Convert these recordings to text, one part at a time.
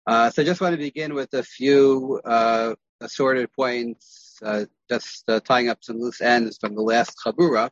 So I just want to begin with a few assorted points, tying up some loose ends from the last Chabura.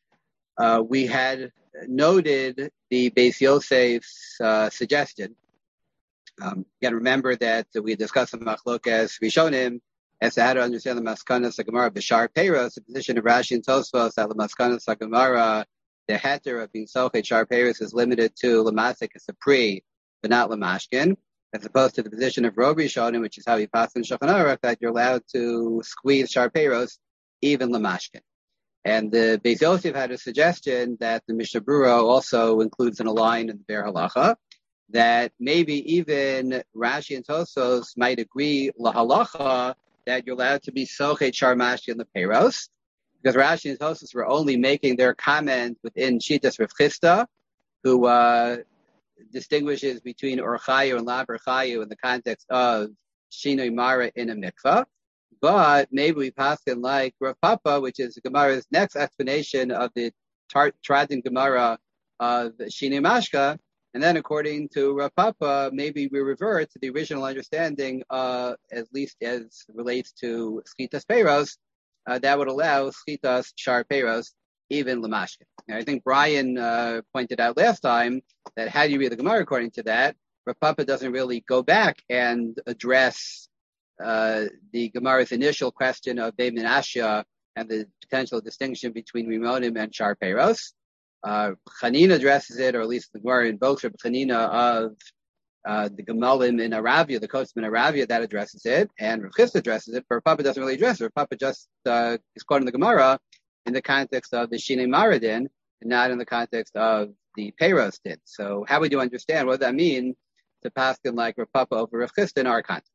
We had noted the Beis Yosef's suggestion. Again, remember that we discussed the Machlokas Rishonim as to how to understand the Maskanas Gemara B'Shar Peiros, the position of Rashi and Tosfos that the Maskanas Gemara, the heter of being Sochet Shar Peiros is limited to Lamasik as a pre, but not Lamashkin, as opposed to the position of Rob Rishonim, which is how he passed in Shulchan Aruch, that you're allowed to squeeze Shar Peiros, even Lamashkin. And the Beis Yosef had a suggestion that the Mishnah Berurah also includes in a line in the Be'er Halacha, that maybe even Rashi and Tosos might agree lahalacha that you're allowed to be sochet sharmashi in the peiros, because Rashi and Tosos were only making their comment within Shitas Rav Chisda, who distinguishes between orchayu and lav orchayu in the context of shinoi mara in a mikvah. But maybe we pass in like Rav Papa, which is Gemara's next explanation of the Tradin Gemara of shinoi mashka. And then, according to Rav Papa, maybe we revert to the original understanding, at least as relates to Schitas Peiros, that would allow Schitas Shar Peiros, even Lamashkin. I think Brian pointed out last time that how do you read the Gemara according to that? Rav Papa doesn't really go back and address the Gemara's initial question of Beit Menashe and the potential distinction between Rimonim and Shar Peiros. Chanina addresses it, or at least the Gemara invokes Rabbi Chanina of the Gemalim in Aravia, the Kosim in Aravia, that addresses it, and Rav Chisda addresses it, but Rav Papa doesn't really address it. Rav Papa just is quoting the Gemara in the context of the Shinei Maradin, and not in the context of the Peiros din. So how would you understand what does that mean to paskin like Rav Papa over Rav Chisda in our context?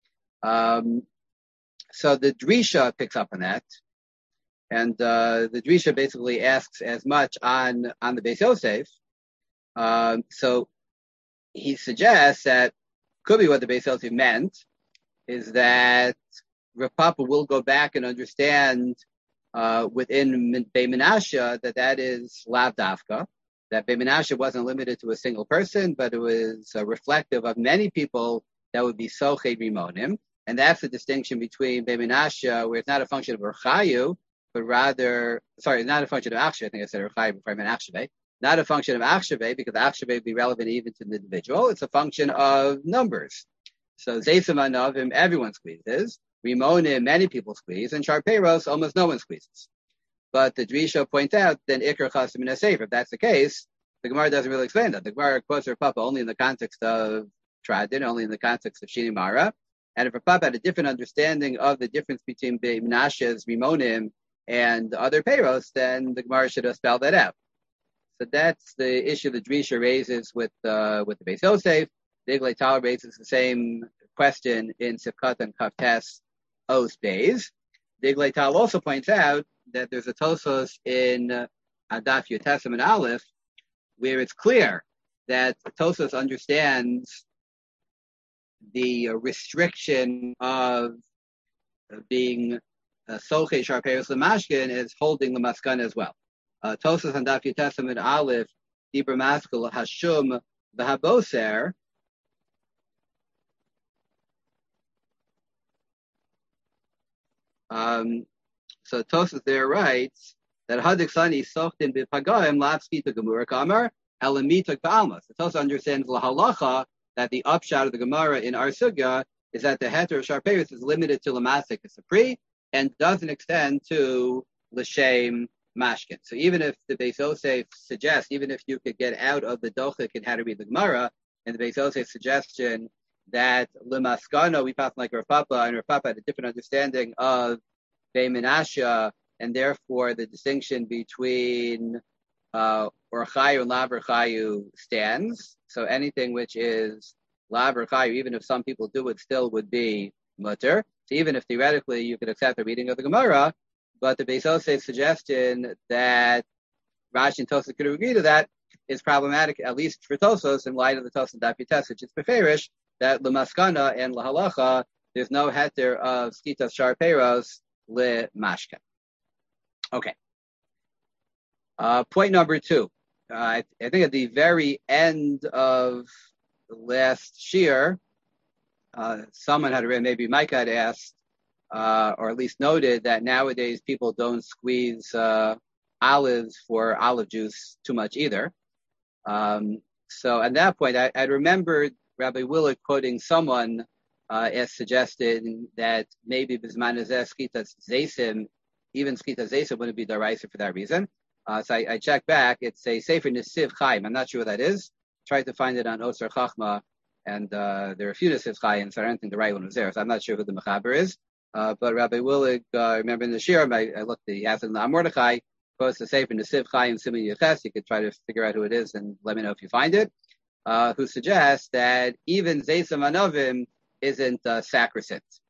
So the Drisha picks up on that. And the Drisha basically asks as much on the Beis Yosef. So he suggests that could be what the Beis Yosef meant is that Rav Papa will go back and understand within Beit Menashe that is lav dafka, that Beit Menashe wasn't limited to a single person, but it was reflective of many people that would be sochei rimonim. And that's the distinction between Beit Menashe, where it's not a function of orchayu, but rather, not a function of Achshaveh. I think I said Rechai before I meant Achshaveh. Not a function of Achshaveh, because Achshaveh would be relevant even to the individual. It's a function of numbers. So Zaysim Anavim, everyone squeezes. Rimonim, many people squeeze. And Shar Peiros, almost no one squeezes. But the Drisha points out, then Iker Chasim in a Sefer. If that's the case, the Gemara doesn't really explain that. The Gemara quotes Rav Papa only in the context of Tradin, only in the context of Shinei Mara. And if Rav Papa had a different understanding of the difference between Beit Menashe's Rimonim and other peiros, then the Gemara should have spelled that out. So that's the issue that Drisha raises with the Beis Yosef. Diglei Tal raises the same question in Sivkat and Kaftes Os Beis. Diglei Tal also points out that there's a Tosos in Adaf Yotesam and Aleph where it's clear that Tosos understands the restriction of being Sochei Shar Peiros Lamashkin is holding the Maskana as well. Tosas and Daf Yotesam and Aleph, Dibra Maskal, Hashum, V'Haboser. So Tosas there writes that Hadik Sani Sochtin B'Pagaim Lavski to Gemura Kamar, Elamitak Ba'almas. So Tosas understands Lahalacha that the upshot of the Gemara in our Sugya is that the heter of Shar Peiros is limited to Lamasik Sapri, and doesn't extend to l'shem mashkin. So even if the Beis Yosef suggests, even if you could get out of the dochik and how to read the Gemara, and the Beis Yosef suggestion that l'maskano we pass like Rav Papa, and Rav Papa had a different understanding of Beit Menashe, and therefore the distinction between orchayu and lav orchayu stands. So anything which is lav orchayu, even if some people do it, still would be mutter. So even if theoretically you could accept the reading of the Gemara, but the Beis Yosef's suggestion that Rashi and Tosos could agree to that is problematic, at least for Tosos, in light of the Tosos and Daf Yotes, which is beferish, that l'maskana and l'halacha, there's no heter of skitas shar peiros le-mashka. Okay. Point number 2. I think at the very end of the last shir, someone had written, maybe Mike had asked, or at least noted that nowadays people don't squeeze olives for olive juice too much either. So at that point, I remembered Rabbi Willard quoting someone as suggesting that maybe Bisman Skitas Zaysim, even Skitas Zaysim wouldn't be daraisa for that reason. So I checked back. It's a Sefer Nesiv Chaim. I'm not sure what that is. Tried to find it on Osir Chachma, and there are a few Nesiv Chaim, so I don't think the right one was there. So I'm not sure who the Mechaber is. But Rabbi Willig, remember in the Shirim, I looked at the Yasin Mordechai, quotes the Sefer Nesiv Chaim Siman Yeches. You could try to figure out who it is and let me know if you find it. Who suggests that even Zaysim Anovim isn't sacrosanct,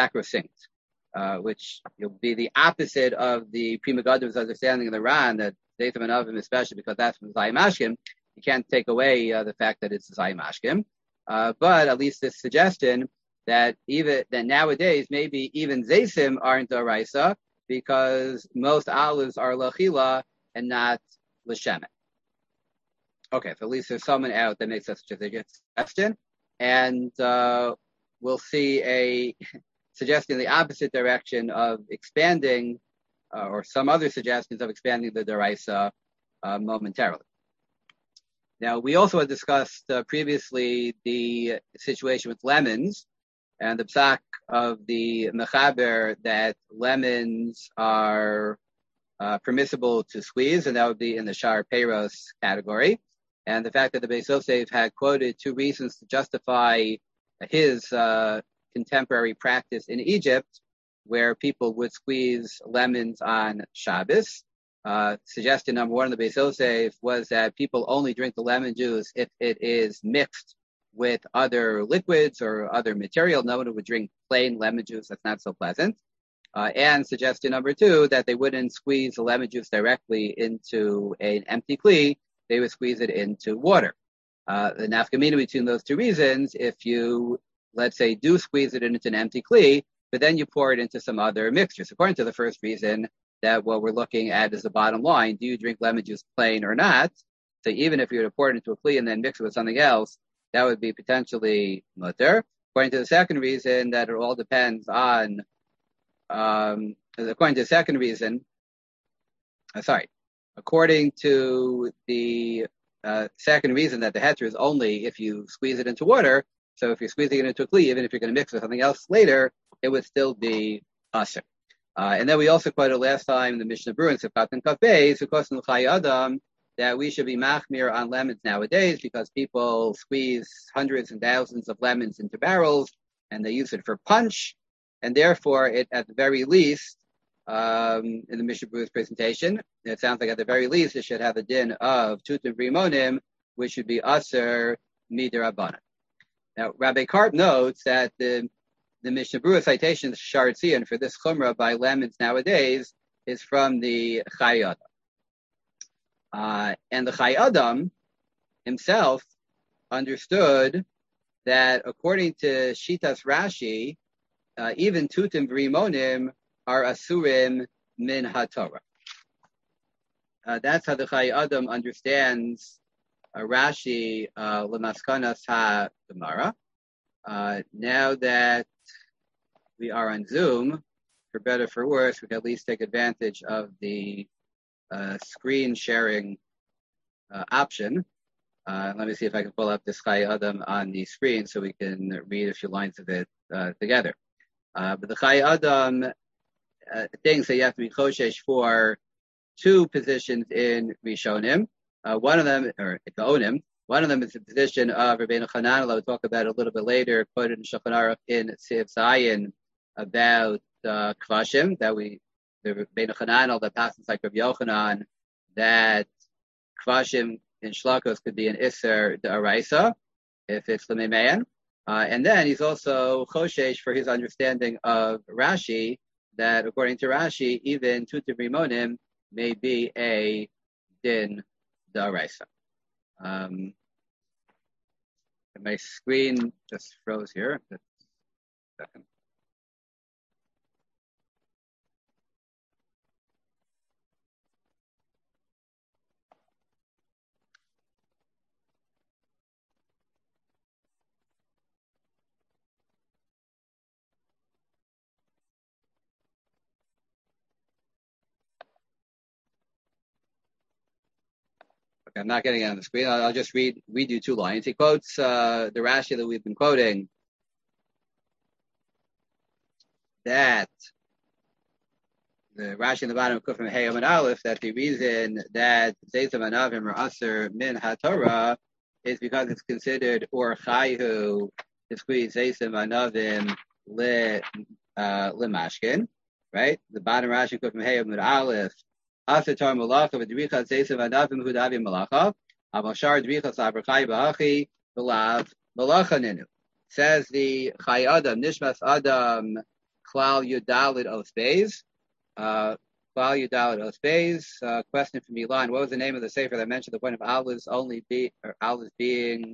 which will be the opposite of the Pri Megadiv's understanding in the Ran that Zaytim Anovim, especially because that's from Zayim Ashkim, you can't take away the fact that it's Zayim Ashkim. But at least this suggestion that nowadays maybe even Zaysim aren't Daraisa because most olives are Lachila and not L'Shemet. Okay, so at least there's someone out that makes such a suggestion. And we'll see a suggestion in the opposite direction of expanding, or some other suggestions of expanding the Daraisa momentarily. Now, we also had discussed previously the situation with lemons and the psak of the Mechaber that lemons are permissible to squeeze, and that would be in the Shar Peiros category. And the fact that the Beis Yosef had quoted two reasons to justify his contemporary practice in Egypt, where people would squeeze lemons on Shabbos. Suggestion number one of the Beis Yosef was that people only drink the lemon juice if it is mixed with other liquids or other material. No one would drink plain lemon juice. That's not so pleasant. And suggestion number two, that they wouldn't squeeze the lemon juice directly into an empty kli. They would squeeze it into water. The nafkamina between those two reasons, if you, let's say, do squeeze it into an empty kli, but then you pour it into some other mixtures. According to the first reason, that what we're looking at is the bottom line. Do you drink lemon juice plain or not? So even if you were to pour it into a kli and then mix it with something else, that would be potentially mutter. According to the second reason, that it all depends on, according to the second reason, according to the second reason that the heter is only if you squeeze it into water. So if you're squeezing it into a kli, even if you're going to mix it with something else later, it would still be asr. And then we also quoted last time the Mishnah Berurah in Sifkat and Kaf Beis, who quotes in the Chai Adam that we should be machmir on lemons nowadays because people squeeze hundreds and thousands of lemons into barrels and they use it for punch, and therefore it, at the very least, in the Mishnah Berurah's presentation, it sounds like at the very least it should have a din of tutim brimonim, which should be aser midirabanan. Now, Rabbi Karp notes that the Mishnah Berurah citation, Shar Tzion, for this chumrah by lemons nowadays is from the Chai Adam. And the Chai Adam himself understood that according to Shitas Rashi, even tutim brimonim are asurim min haTorah. That's how the Chai Adam understands Rashi lemaskanas ha-Gemara. Now that we are on Zoom, for better for worse, we can at least take advantage of the screen sharing option. Let me see if I can pull up this Chai Adam on the screen so we can read a few lines of it together. But the Chai Adam thinks that you have to be choshesh for two positions in Rishonim. One of them, or Gaonim, one of them is the position of Rabbeinu Hanan. I'll talk about it a little bit later, quoted in Shulchan Aruch in Siv Zayin about Kvashim, that the Rabbeinu Hanan that passes like Rabbi Yochanan, that Kvashim in Shlakos could be an Isser D'Araisa, if it's L'Meimeyan. And then he's also Choshesh for his understanding of Rashi, that according to Rashi, even Tutim Rimonim may be a Din D'Araisa. My screen just froze here. Just a second. I'm not getting it on the screen. I'll just read you 2 lines. He quotes the Rashi that we've been quoting, that the Rashi in the bottom of Kufim Hey and Aleph, that the reason that Zeitzim Anavim are Aser Min HaTorah is because it's considered Or Chayu to squeeze Zeitzim Anavim Lemashkin, right? The bottom Rashi Kufim Hey and Aleph, Aser Tor Malacha v'Dricha Zeitzim Anavim Hudavi Malacha Aval Shar Dricha Saber Chai B'Achi V'Lav Malacha Ninu. Says the Chai Adam Nishmas Adam Klal Yudalid Osbeis. Klal Yudalid Osbeis. Question from Milan: what was the name of the sefer that mentioned the point of olives being?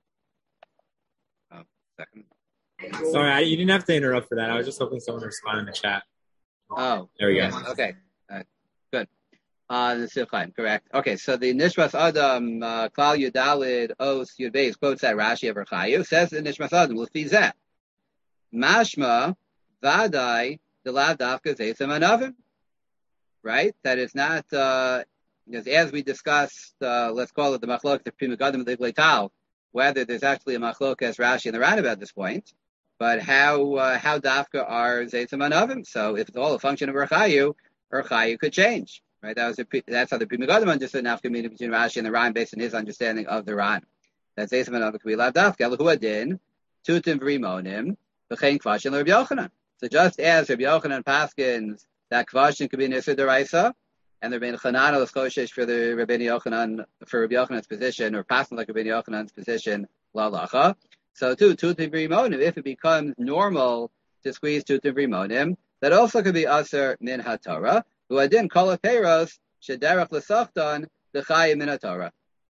Second. Sorry, you didn't have to interrupt for that. I was just hoping someone would respond in the chat. Oh, there we go. Okay, good. The Sifchaim, correct. Okay, so the Nishmas Adam Klal Yudalid Os Yudbeis quotes that Rashi of Chayu, says the Nishmas Adam Lefizeh Mashma Vadai the Lav Dafka Zeitzim Anavim, right? That is not because as we discussed, let's call it the Machlok the Pri Megadim of the Gleital, whether there's actually a Machlok as Rashi and the Ran at this point, but how Dafka are Zeitzim Anavim. So if it's all a function of Chayu could change. Right, that's how the Pri Megadim understood nafka mina between Rashi and the Ran, based on his understanding of the Ran. That Zeitzim Anavim could be Lav Dafka Elahu Adin Tutim V'Rimonim V'Chein Kvashin LeRabbi Yochanan. So just as Rabbi Yochanan paskins that Kvashin could be Nisr Deraisa, and the Rabbeinu Chananel is Choshesh for the Rabbi Yochanan's position, or passing like Rabbi Yochanan's position, La Lacha. So too, Tutim V'Rimonim, if it becomes normal to squeeze Tutim V'Rimonim, that also could be Aser Min HaTorah, who adin Kol HaPeiros Shederach L'Sachtan D'Chayim Min HaTorah.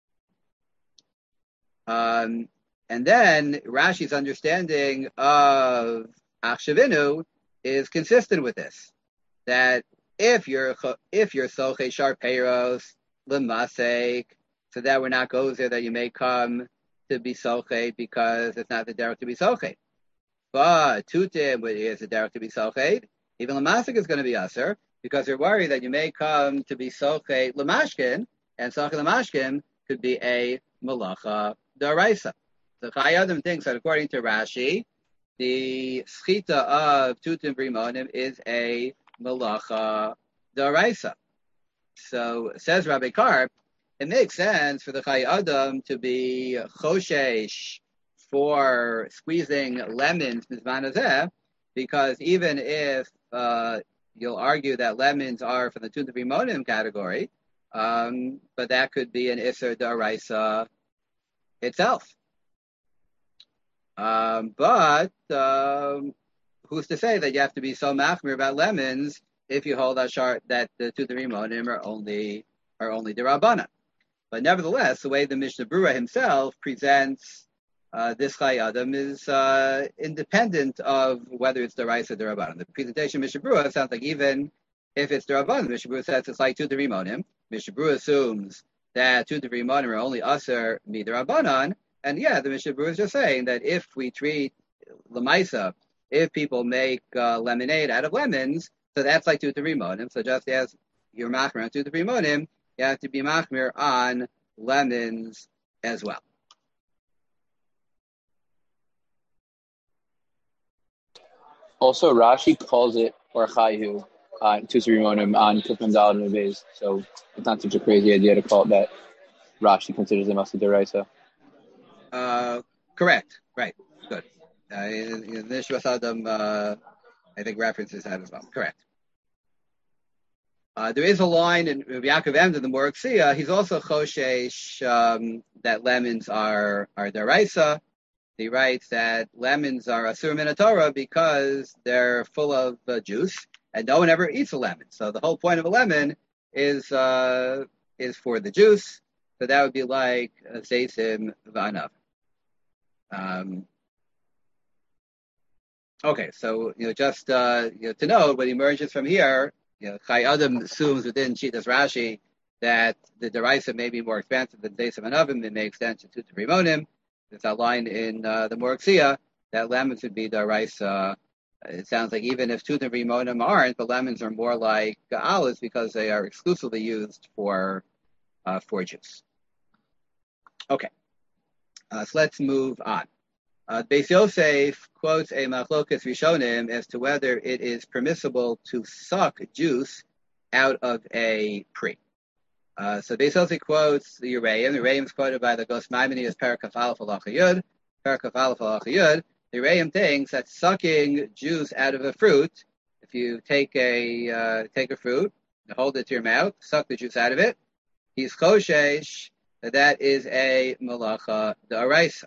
And then Rashi's understanding of Achshavinu is consistent with this. That if you're Sochei Shar Peiros L'Masek, so that we're not goes there that you may come to be Sochei because it's not the derech to be Sochei. But Tutim, which is the derech to be Sochei, even L'Masek is going to be Aser, because they're worried that you may come to be Sochei L'Mashkin, and Sochei L'Mashkin could be a Malacha D'Oraisa. So Chai Adam thinks that according to Rashi, the schita of Tutim V'Rimonim is a Malacha D'Oraisa. So says Rabbi Karp, it makes sense for the Chai Adam to be Choshesh for squeezing lemons Mizman Hazeh, because even if you'll argue that lemons are from the Tutim V'Rimonim category, but that could be an Isser D'Oraisa itself. But who's to say that you have to be so machmir about lemons if you hold that the Tutim V'Rimonim are only D'Rabbanan? But nevertheless, the way the Mishnah Berurah himself presents this Chai Adam is independent of whether it's D'Oraisa or D'Rabbanan. The presentation of Mishnah Berurah sounds like even if it's D'Rabbanan, Mishnah Berurah says it's like Tutim V'Rimonim. Mishnah Berurah assumes that Tutim V'Rimonim are only Aser D'Rabbanan. And yeah, the Mishnah Berurah is just saying that if we treat Lamaisa, if people make lemonade out of lemons, so that's like Tutim V'Rimonim. So just as you're machmir on Tutim V'Rimonim, you have to be machmir on lemons as well. Also, Rashi calls it Orchayu Tutim V'Rimonim on Kufim Daled and Beis. So it's not such a crazy idea to call it that. Rashi considers them as a deraisa. Correct. Right. Good. Nishmas Adam, I think references that as well. Correct. There is a line in Yaakov Emd in the Moraxia. He's also choshesh that lemons are deraisa. He writes that lemons are asur min Torah because they're full of juice, and no one ever eats a lemon. So the whole point of a lemon is for the juice. So that would be like zeitzim v'anav. Okay, so just to note, what emerges from here, Chai Adam assumes within Shitas Rashi that the deraisa may be more expansive than zeitzim anavim. It may extend to Tutim V'Rimonim. There's a line in the Moraxia that lemons would be deraisa. It sounds like even if Tutim V'Rimonim aren't, the lemons are more like olives because they are exclusively used for juice. Okay, so let's move on. Beis Yosef quotes a machlokas rishonim as to whether it is permissible to suck juice out of a pre. So Beis Yosef quotes the Yereim. The Yereim is quoted by the Gos Maimonides as Parakaf Aleph Halacha Yud. Parakaf Aleph Halacha Yud. The Yereim thinks that sucking juice out of a fruit, if you take a fruit, hold it to your mouth, suck the juice out of it, he's choshesh that is a malacha d'oraisa.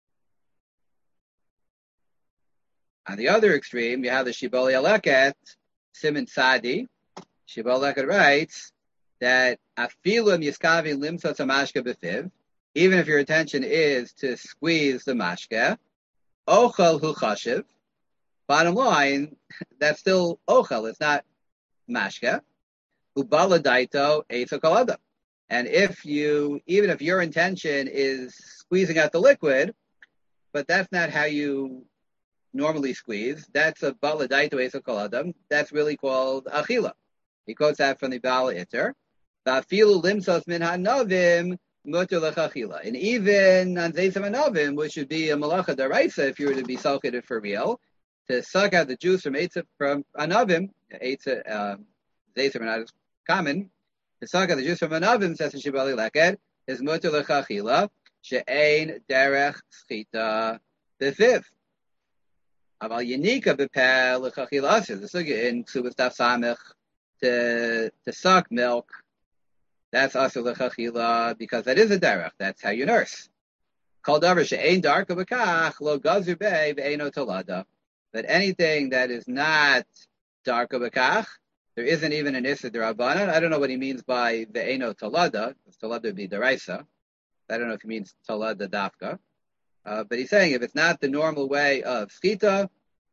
On the other extreme, you have the Shibbolei Aleket, Simon Sadi. Shibbolei Aleket writes that afilu yiskavi limsot hamashka b'fiv, even if your intention is to squeeze the mashka, ochel hu chashiv. Bottom line, that's still ochel. It's not mashka. Ubala daito eitz kolada. And even if your intention is squeezing out the liquid, but that's not how you normally squeeze, that's a bala daito eitz koladam. That's really called achila. He quotes that from the Bala Iter. Vafilu limsos min hanovim muter lechachila. And even on zeisam hanovim, which would be a malacha daraisa if you were to be salkated for real, to suck out the juice from anavim, zeisam are not as common. To suck out the juice from anavim, says in Shibbolei Aleket, is muter lechachila she'ein derech schita b'fiv. Aval yenika b'peh lechachila asir. The sugya in Ksubas Daf Samech to suck milk, that's asur lechachila because that is a derech. That's how you nurse. Kol davar she'ein darka b'kach lo gazur bei ve'eino tolada. But anything that is not darka b'kach, there isn't even an issa d'Rabbanan. I don't know what he means by ve'eino tolada. Tolada would be deraisa. I don't know if he means tolada dafka. But he's saying if it's not the normal way of schita,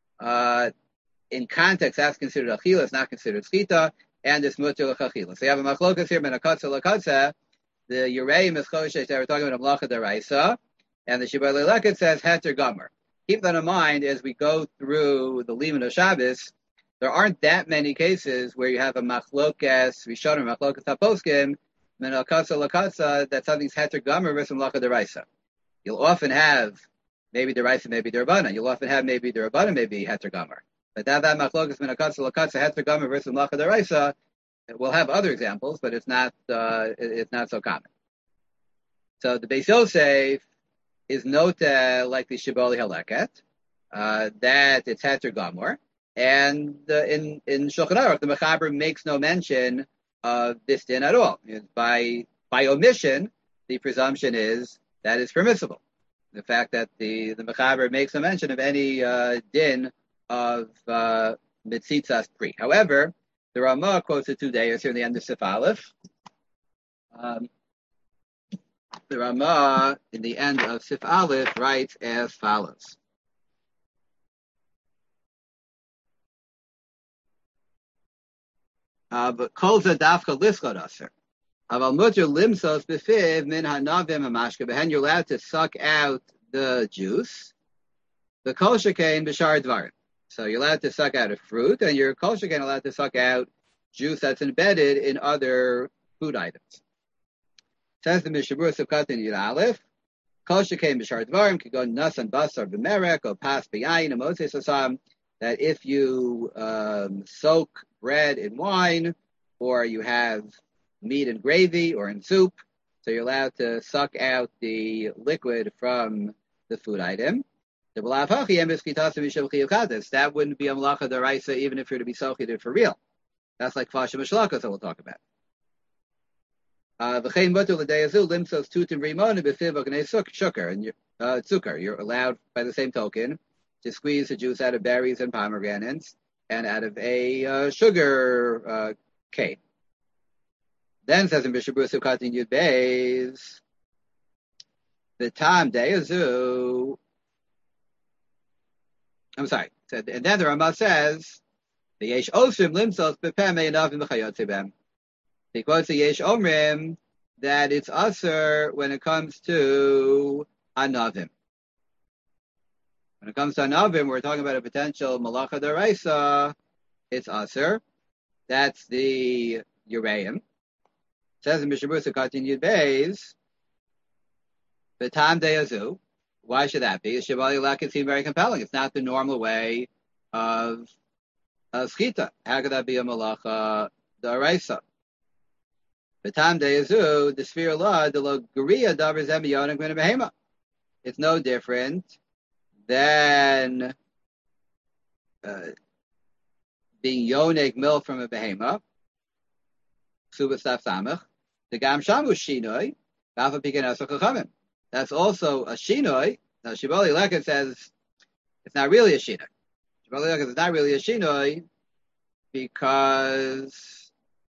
in context, that's considered achila. It's not considered schita, and it's muter l'chachila. So you have a machlokas here, ben akatza l'katza. The Yereim is choshesh that we're talking about a malacha deraisa, and the Shibbolei Aleket says heter gomer. Keep that in mind as we go through the Liman of Shabbos. There aren't that many cases where you have a machlokas rishonim, machlokas taposkim, ben akatza l'katza, that something's heter gomer versus malacha deraisa. You'll often have maybe deraisa, maybe derabana. You'll often have maybe derabana, maybe heter gomer. But that machlokas min akatza l'katza heter gomer versus malacha deraisa, we'll have other examples, but it's not so common. So the Beis Yosef is nota like the Shibbolei Aleket, that it's heter gomer, and in Shulchan Aruch the Mechaber makes no mention of this din at all. By omission, the presumption is that it's permissible. The fact that the Mechaber makes no mention of any din of mitzitzas pri. However, the Ramah quotes the 2 days here in the end of Sif Aleph. The Ramah in the end of Sif Aleph writes as follows. But kol zadafka liskot aser. Aval muter limsos b'fiv min hanavim hamashka. Behen, you're allowed to suck out the juice. The kol shekain b'shar dvarim. So you're allowed to suck out a fruit, and you're kol shekain allowed to suck out juice that's embedded in other food items. Says the Mishabur Sivkatin Yud Aleph, kol shekain b'shar dvarim could go nasan basar b'merek or pas b'yayin and moses asam. That if you soak bread in wine, or you have meat and gravy, or in soup, so you're allowed to suck out the liquid from the food item. That wouldn't be a malacha deraisa even if you're to be sochated for real. That's like fasha mishlaka, so we'll talk about. And you're allowed by the same token to squeeze the juice out of berries and pomegranates and out of a sugar cane. Then says in Bishabur Sivkatin Yud Beis, the time deyazu. I'm sorry. And then the Ramah says, the Yesh Osrim limsos bepem me'anavim b'chayotzibem. He quotes the Yesh Omrim that it's usher when it comes to anavim. When it comes to anavim, we're talking about a potential malacha deraisa. It's usher. That's the Yereim. It says in Mishabur Sivkatin Yud Beis, Betam deyazu. Why should that be? Shibali Lek seem very compelling. It's not the normal way of schita. How could that be a malacha daraisa? Betam deyazu the sphere law the logaria davar zemiyonik min behema. It's no different than being yonik milk from a behema. Subastaf samach. The gam shamu shinoi. Bafa pikin asach. That's also a shinoi. Now Shibali Leket says it's not really a shinoi. Shibali Leket is not really a shinoi because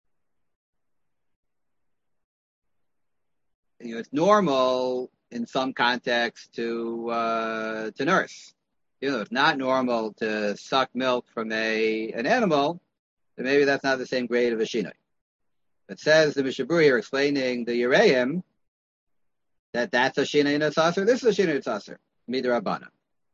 it's normal in some contexts to nurse. It's not normal to suck milk from an animal, then maybe that's not the same grade of a shinoi. It says the Mishabur here explaining the Yereim that's a Shina Yitzasser, this is a Shina Yitzasser, Midrabana.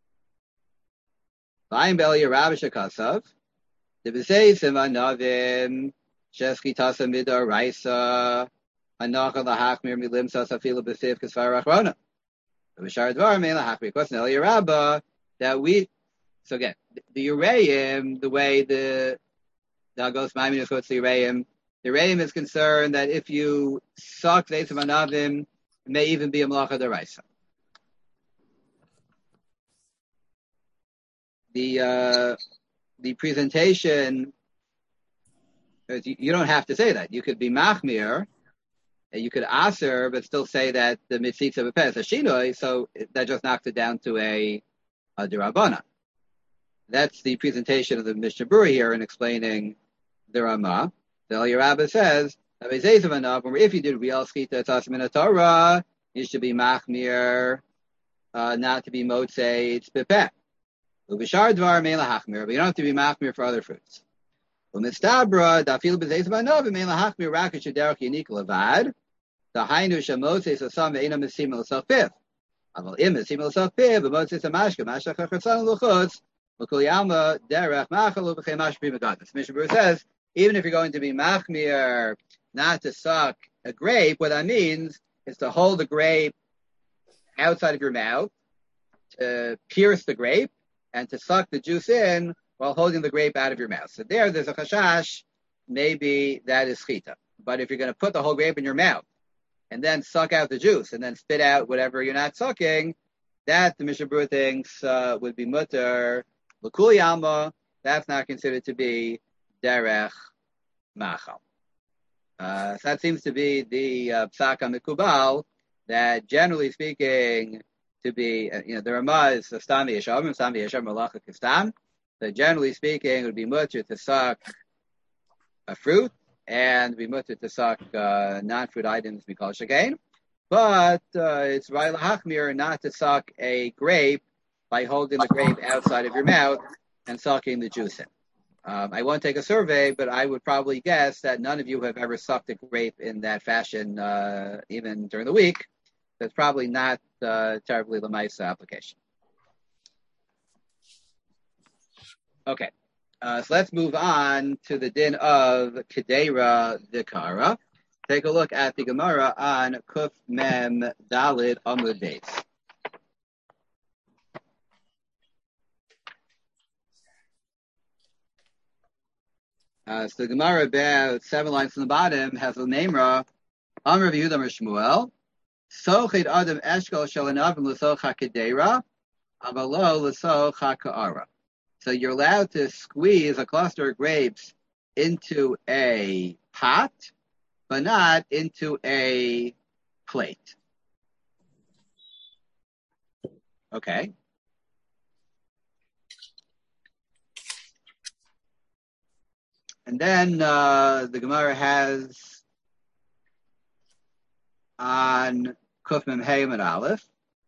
Vayim Beli Rabish Kasav, the Beseisim Anavim, Sheski Tasa Midar Raisa, Anaka Lahachmir Milim Sasafila Besif Kasvar Achrona. The Bishar Dvar Mein Lahachmir Kosn El Yerabba, that we, so again, the Yereim, the way the Dagos Maiminus quotes the Yereim is concerned that if you suck Zeisim Anavim, it may even be a malacha deraisa. The presentation, you don't have to say that. You could be machmir, you could aser, but still say that the mitzvah of a peh is a shinoi, so that just knocks it down to a derabana. That's the presentation of the Mishnah Berurah here in explaining the Ramah. The Eliyah Rabbah says, if you did real skita tasmin Torah, you should be machmir, not to be motzei bepeh. Ubishar dvar mein lahachmir, but you don't have to be machmir for other fruits. Umistabra dafil b'zeis v'anov mein lahachmir rak shederach yanik levad. The hainu shemotzei sasam ve'ena misim l'safif. Aval im misim l'safif b'motzei samashka mashach hachatsan l'chutz l'kol yama derech machal u'b'chei mashbi megadis. Mishnah Berurah says even if you're going to be machmir, not to suck a grape, what that means is to hold the grape outside of your mouth, to pierce the grape, and to suck the juice in while holding the grape out of your mouth. So there's a chashash, maybe that is chita. But if you're going to put the whole grape in your mouth and then suck out the juice and then spit out whatever you're not sucking, that the Mishnah Berurah thinks would be mutter. L'kul yama, that's not considered to be derech machal. So that seems to be the psak mikubal, that generally speaking, to be, the Ramah is stam v'yesham malacha kistam. So generally speaking, it would be mutter to suck a fruit and be mutter to suck non-fruit items because shagain. But it's right lahachmir not to suck a grape by holding the grape outside of your mouth and sucking the juice in. I won't take a survey, but I would probably guess that none of you have ever sucked a grape in that fashion, even during the week. That's probably not terribly Lamaisa application. Okay, so let's move on to the din of Kedera Dikara. Take a look at the Gemara on Kuf Mem Dalid Amud Beis. So the Gemara, about 7 lines from the bottom, has the Memra, Amr Yehuda Shmuel, Sochid Adam Eshkol Shalanavim L'Soch HaKedera, Avalo L'Soch HaKa'ara. So you're allowed to squeeze a cluster of grapes into a pot, but not into a plate. Okay. And then the Gemara has on Kuf Mem Hey and Aleph.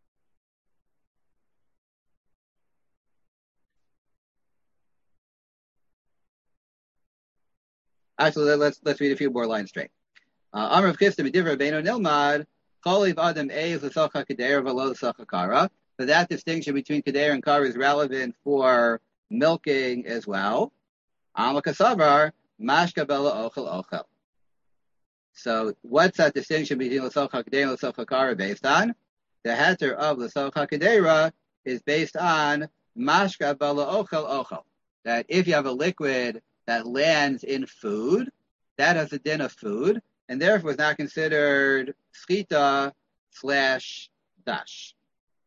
Actually, let's read a few more lines straight. Amr of Kista B'Divra Beino Nilmad Choliv Adam Eiz L'Socha Kedera V'Lo L'Socha Kara. So that distinction between Kedera and Kara is relevant for milking as well. Amakasavar Mashka Bela Ochel Ochel. So what's that distinction between L'Socha Kedera and L'Socha Kara based on? the heter of l'soch hakadera is based on mashka bala ochel ochel. That if you have a liquid that lands in food, that has a din of food, and therefore is not considered schita / dash.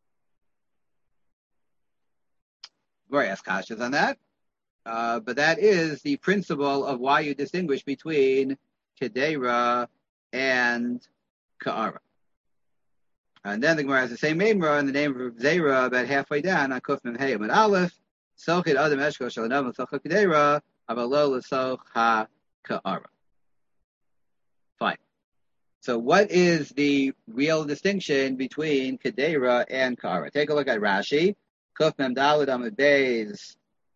Very kashas on that. But that is the principle of why you distinguish between kedera and ka'ara. And then the Gemara has the same memra in the name of Zera about halfway down on Kuf Mem Hayim and Aleph. Sochid Adam Eshko Shalanam Soch HaKedera Avalo L'Soch HaKa'ara. Fine. So what is the real distinction between Kedera and Ka'ara? Take a look at Rashi. Kuf Mem Daled Amud Beis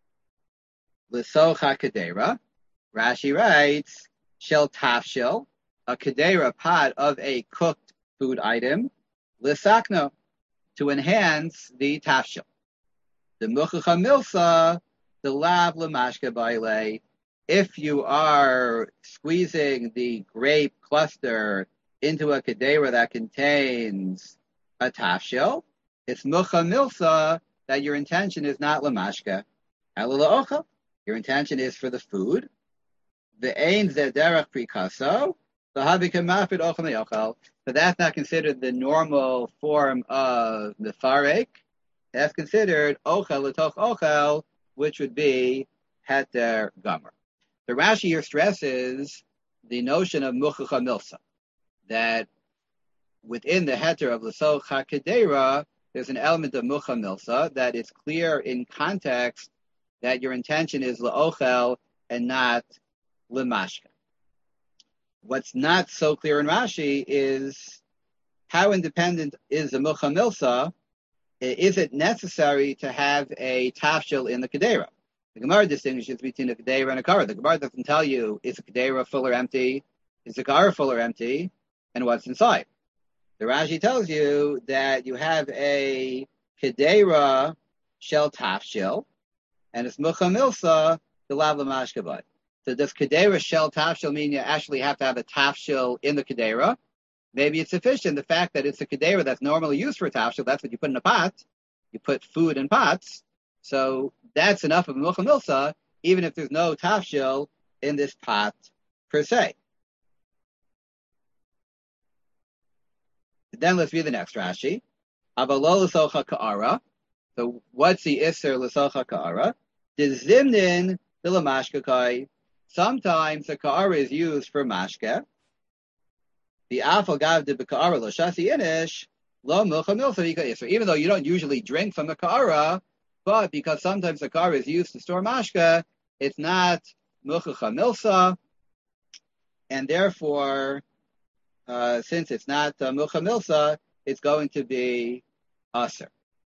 L'Soch HaKedera. Rashi writes, Shel Tafshil, a Kedera pot of a cooked food item, L'Sakno, to enhance the Tafshil. The Muchacha Milsa, the Lav L'Mashka Baile, if you are squeezing the grape cluster into a Kedera that contains a Tafshil, it's Muchacha Milsa that your intention is not L'Mashka, Ela L'Ochel. Your intention is for the food. The Ein Zederach Prikaso, the Habika Mafid Ochel Me'ochel. So that's not considered the normal form of the Farek. That's considered Ochel L'Toch Ochel, which would be Heter Gomer. The Rashi here stresses the notion of Muchacha Milsa, that within the Heter of L'Soch HaKedera, there's an element of Muchacha Milsa that is clear in context that your intention is L'Ochel and not L'Mashka. What's not so clear in Rashi is how independent is the Muchacha Milsa. Is it necessary to have a tafshil in the Kedera? The Gemara distinguishes between a Kedera and a Kara. The Gemara doesn't tell you, is the Kedera full or empty? Is the Kara full or empty? And what's inside? The Rashi tells you that you have a Kedera shel tafshil, and it's Muchacha Milsa, the Lav L'Mashka. So does Kedera shel tafshil mean you actually have to have a tafshil in the Kedera? Maybe it's sufficient, the fact that it's a Kedera that's normally used for a tafshil, that's what you put in a pot. You put food in pots. So that's enough of Muchacha Milsa, even if there's no tafshil in this pot per se. Then let's read the next Rashi. Avalo L'Soch HaKa'ara. So what's the Isser L'Soch HaKa'ara? Dizimnin L'Mashka. Sometimes the Ka'ara is used for mashke. The Afal Gav de Ka'ara L'Shasi Inish Lo Muchacha Milsa Isser. Even though you don't usually drink from the Ka'ara, but because sometimes the Ka'ara is used to store mashke, it's not Muchacha Milsa, and therefore, since it's not Muchacha Milsa, it's going to be Aser.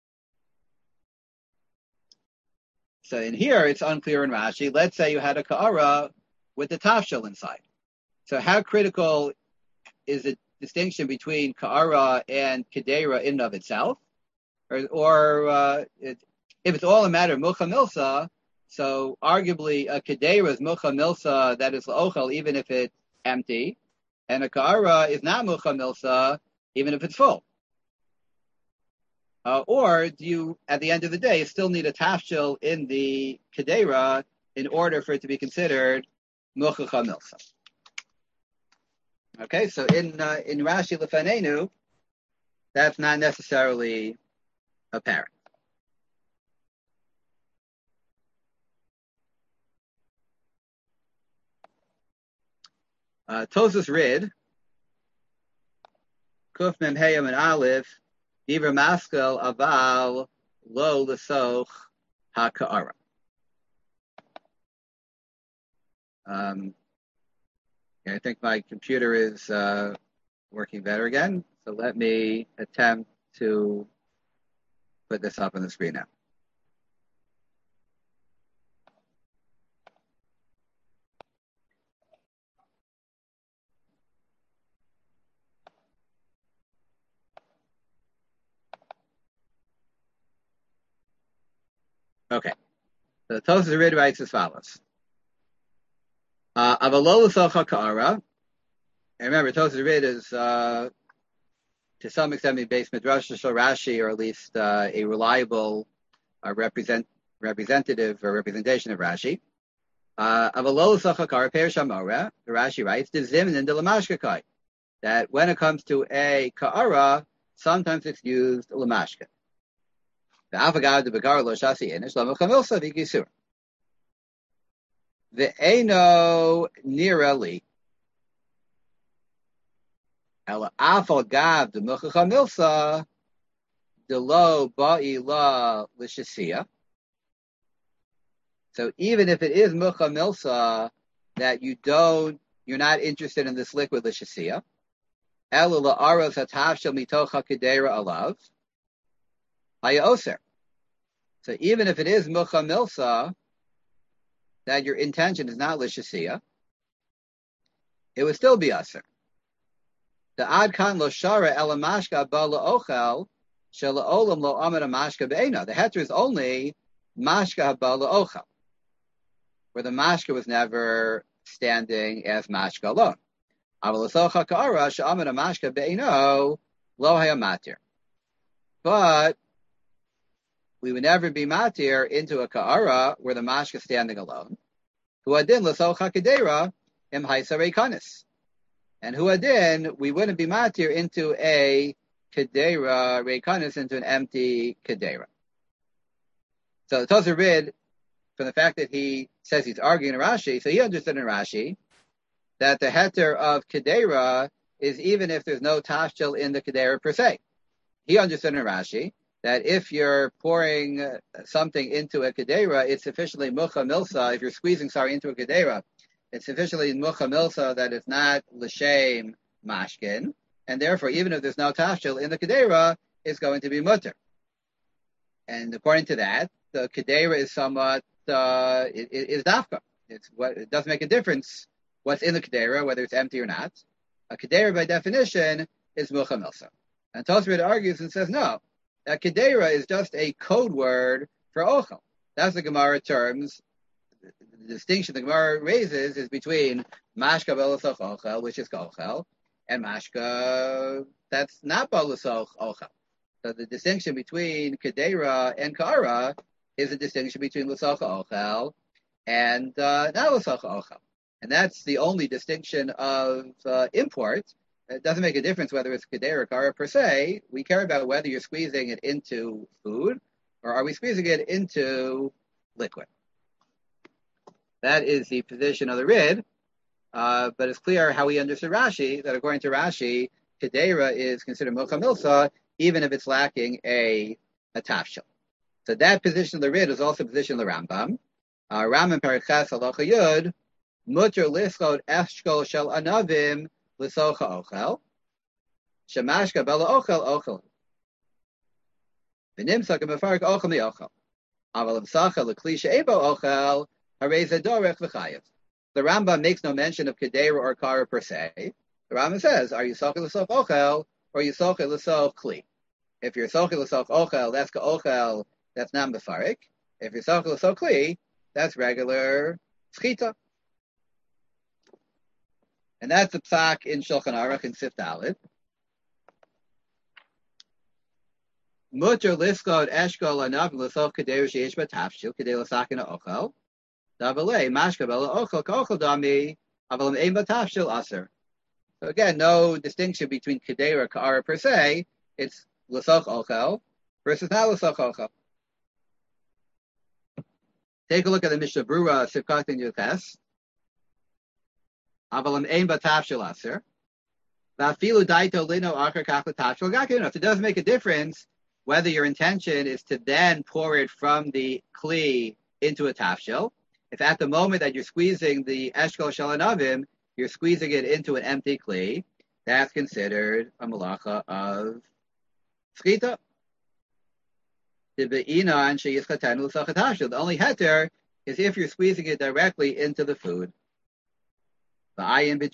So in here, it's unclear in Rashi. Let's say you had a Ka'ara with the tafshil inside. So how critical is the distinction between Ka'ara and Kedera in and of itself? Or if it's all a matter of Muchacha Milsa, so arguably a Kedera is Muchacha Milsa that is L'Ochel even if it's empty, and a Ka'ara is not Muchacha Milsa even if it's full. Or do you, at the end of the day, still need a tafshil in the Kedera in order for it to be considered Muchacha Milsa? Okay, so in Rashi Lefanenu, that's not necessarily apparent. Tosus Rid, Kuf Mem Hayim and Aleph, Divrei Maskel Aval Lo L'Soch HaKa'ara. I think my computer is working better again, so let me attempt to put this up on the screen now. Okay. So Tosfos Rid writes as follows. Avalo L'Soch HaKa'ara. And remember, Tosfos Rid is to some extent, in Beis Midrash Shel Rashi, or at least a reliable representative or representation of Rashi. The Rashi writes, that when it comes to a ka'ara, sometimes it's used lamashka. The Eino Nirali. Ela afal gav de muchacha milsa de lo ba'ila l'shasiya. So even if it is mucha milsa that you're not interested in this liquid l'shasiya, ela la'aros hatavshel mitocha kedera alav haya oser. So even if it is mucha milsa that your intention is not l'shasiya, it would still be aser. The adkan lo shara ela mashka ba la'ochel shel olam lo amar mashka be'ena. The heter is only mashka ba la'ochel, where the mashka was never standing as mashka alone. Aval l'socha ka'ara she'amar mashka be'eno lo haya matir. But we would never be matir into a ka'ara where the mashka is standing alone. Huadin l'socha kedera im haisa reikanis. And huadin, we wouldn't be matir into a kedera reikanis, into an empty kedera. So the Tosar Rid, from the fact that he says he's arguing in Rashi, so he understood in Rashi that the heter of kedera is even if there's no tashchil in the kedera per se. He understood in Rashi that if you're pouring something into a kedera, it's sufficiently mucha milsa. If you're squeezing into a kedera, it's sufficiently mucha milsa that it's not l'shem mashkin, and therefore even if there's no tashchil in the kedera, it's going to be mutter. And according to that, the kedera is somewhat is dafka. It doesn't make a difference what's in the kedera, whether it's empty or not. A kedera by definition is mucha milsa. And Tosfot argues and says no. That kedera is just a code word for ochel. That's the Gemara terms. The distinction the Gemara raises is between mashka b'losoch ochel, which is ochel, and mashka that's not b'losoch ochel. So the distinction between kedera and ka'ara is a distinction between l'soch ochel and not l'soch ochel. And that's the only distinction of import. It doesn't make a difference whether it's kedera or kara per se. We care about whether you're squeezing it into food or are we squeezing it into liquid. That is the position of the Rid, but it's clear how he understood Rashi, that according to Rashi, kedera is considered mocha milsa, even if it's lacking a tafshil. So that position of the Rid is also the position of the Rambam. Rambam Periches Halacha Yud, mutter lischot eshkol shel anavim l'socha ochel, shemashka bela ochel ochel. V'nimsak mefarek ochel mi ochel. Aval imsacha l'kli she'ebo ochel, harei zedorech v'chayev. The Rambam makes no mention of kedera or kara per se. The Rambam says, are you sochel l'soch ochel, or are you sochel l'soch kli? If you're sochel l'soch ochel, that's ka'ochel, that's not mefarek. If you're sochel l'soch kli, that's regular schita. And that's the psak in Shulchan Aruch in Sif Dalet. Mutter liskod eshkol anav l'soch kedera sheish b'tafshil kedei l'sakin ha'ochel. Davalei mashka bela ochel ka'ochel dami avalim ein b'tafshil aser. So again, no distinction between kedera ka'ara per se. It's l'soch ochel versus not l'soch ochel. Take a look at the Mishnah Brura Sivkat in Yotes. Avalim ein b'tafshil aser. V'afilu daito lino achar kach l'tafshil gakinot. It doesn't make a difference whether your intention is to then pour it from the kli into a tafshil. If at the moment that you're squeezing the eshkol shel anavim, you're squeezing it into an empty kli, that's considered a malacha of schita. The only heter is if you're squeezing it directly into the food. Because in the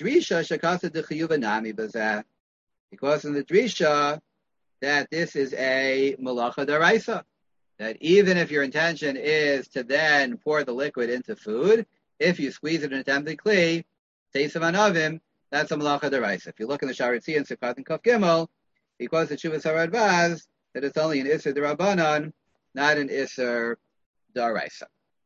drisha, that this is a malacha daraisa, that even if your intention is to then pour the liquid into food, if you squeeze it in an empty kli, teisam anavim, that's a malacha daraisa. If you look in the Sharetzi and Sivkat and Kaf Gimel, because the Chuvas HaRadbaz, that it's only an Isser D'Rabbanan, not an Isser D'Oraisa.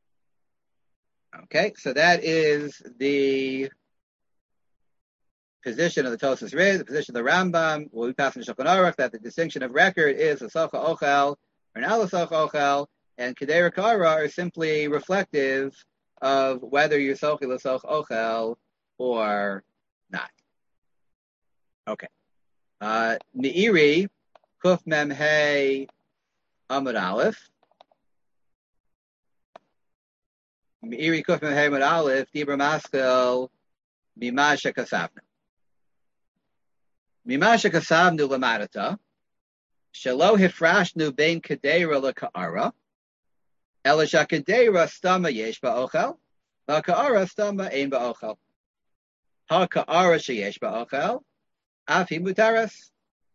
Okay, so that is the position of the Tosfos Riz, the position of the Rambam. What we pass in Shulchan Aruch, that the distinction of record is L'socha Ochel or not L'socha Ochel, and Kedei Kara are simply reflective of whether you're Sochi L'socha Ochel or not. Okay. Meiri, Kuf Mem Hey Amud Aleph. Meiri Kuf Mem Hey Amud Aleph, Dibra Maskell, Mimasha Kasavna. Mimasha Kasavnu Lamadata, Shalo Hifrashnu Bein Kedera LaKa'ara, Elisha Kedera Stama Yesh Ba'ochel, LaKa'ara Stama Ein Ba'ochel. HaKa'ara Sheyesh Ba'ochel, Afi Mutaras.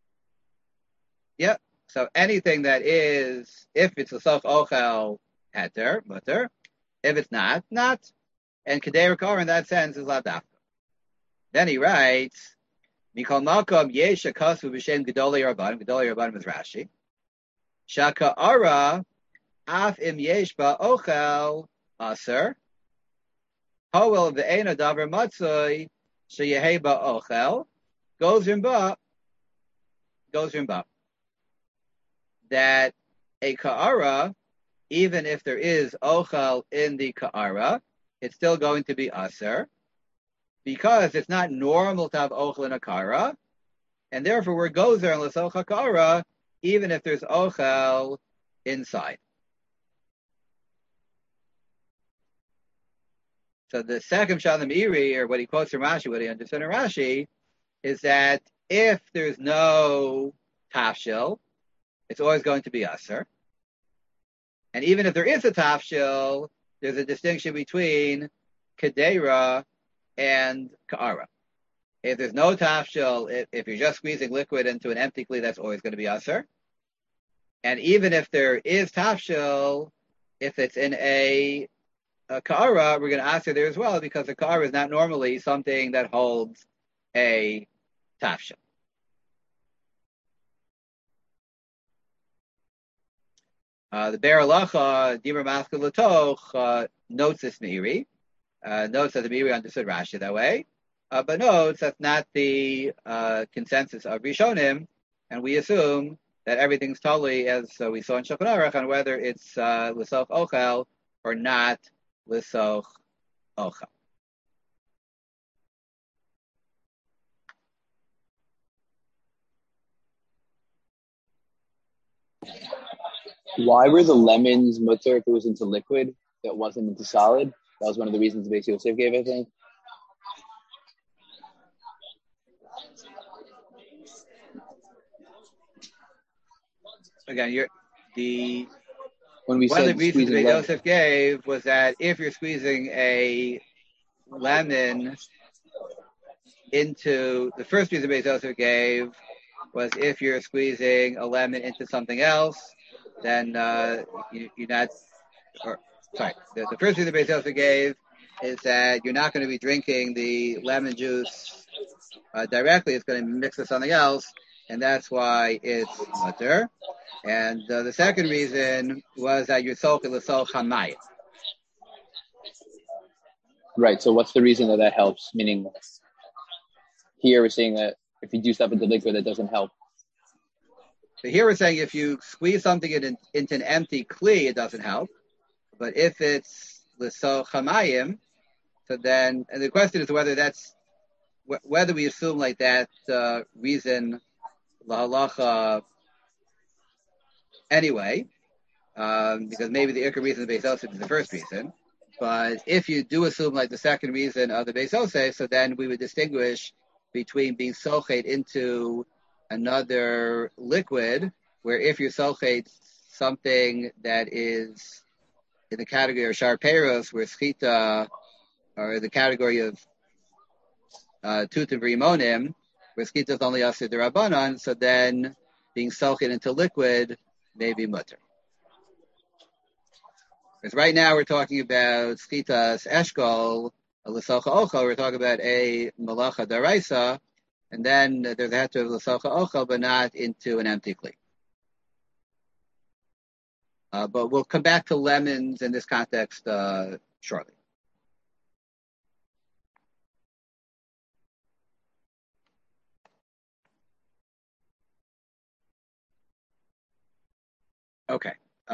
Yep. So anything that is, if it's a Soch Ochel, Heter, Mutter. If it's not, not. And Kedera Ka'ara in that sense is Ladafka. Then he writes, Mikol Malkom Yesh Akasu B'Shem Gedolei Rabbanim is Rashi. Shaka Ara Af Im Yesh Ba'ochel Aser Hoel V'Eina Davar Matzoi Sheyehei Ba'ochel Goes Rimba. That a Ka'ara, even if there is Ochel in the Ka'ara, it's still going to be Aser, because it's not normal to have Ochel in a Ka'ara, and therefore we're Gozer and L'socha Ka'ara, even if there's Ochel inside. So the second Shalom Meiri, or what he quotes from Rashi, what he understood in Rashi, is that if there's no tafshil, it's always going to be aser. And even if there is a tafshil, there's a distinction between kedera and ka'ara. If there's no tafshil, if you're just squeezing liquid into an empty kli, that's always going to be aser. And even if there is tafshil, if it's in a ka'ara, we're going to aser there as well, because the ka'ara is not normally something that holds a tafshil. The Be'er Halacha, Dibur Maskell L'toch, notes this Meiri, notes that the Meiri understood Rashi that way, but notes that's not the consensus of Rishonim, and we assume that everything's totally, as we saw in Shulchan Aruch, on whether it's L'soch Ochel or not L'soch Ochel. Why were the lemons mutter if it was into liquid that wasn't into solid? That was one of the reasons the Beis Yosef gave, I think. Again, one of the reasons Beis Yosef gave was that if you're squeezing a lemon into, the first reason Beis Yosef gave was if you're squeezing a lemon into something else, then you're not, the first reason Beis Yosef gave is that you're not going to be drinking the lemon juice directly. It's going to mix with something else, and that's why it's mutter. And the second reason was that you're sochel l'soch hamayim. Right, so what's the reason that helps? Meaning, here we're saying that if you do stuff into liquid, that doesn't help. So here we're saying if you squeeze something into an empty kli, it doesn't help. But if it's l'soch hamayim, so then, and the question is whether we assume like that reason lahalacha anyway, because maybe the ikar reason of the Beis Yosef is the first reason. But if you do assume like the second reason of the Beis Yosef, so then we would distinguish between being sochet into another liquid, where if you're sochet something that is in the category of shar peros, where schita, or the category of tutim v'rimonim, where schita is only asir d'Rabbanan, so then being sochet into liquid may be mutter. Because right now we're talking about schitas eshkol, a l'socha ochel, we're talking about a malacha daraisa, and then there's a heter of l'socha ochel, but not into an empty kli. But we'll come back to lemons in this context shortly. Okay.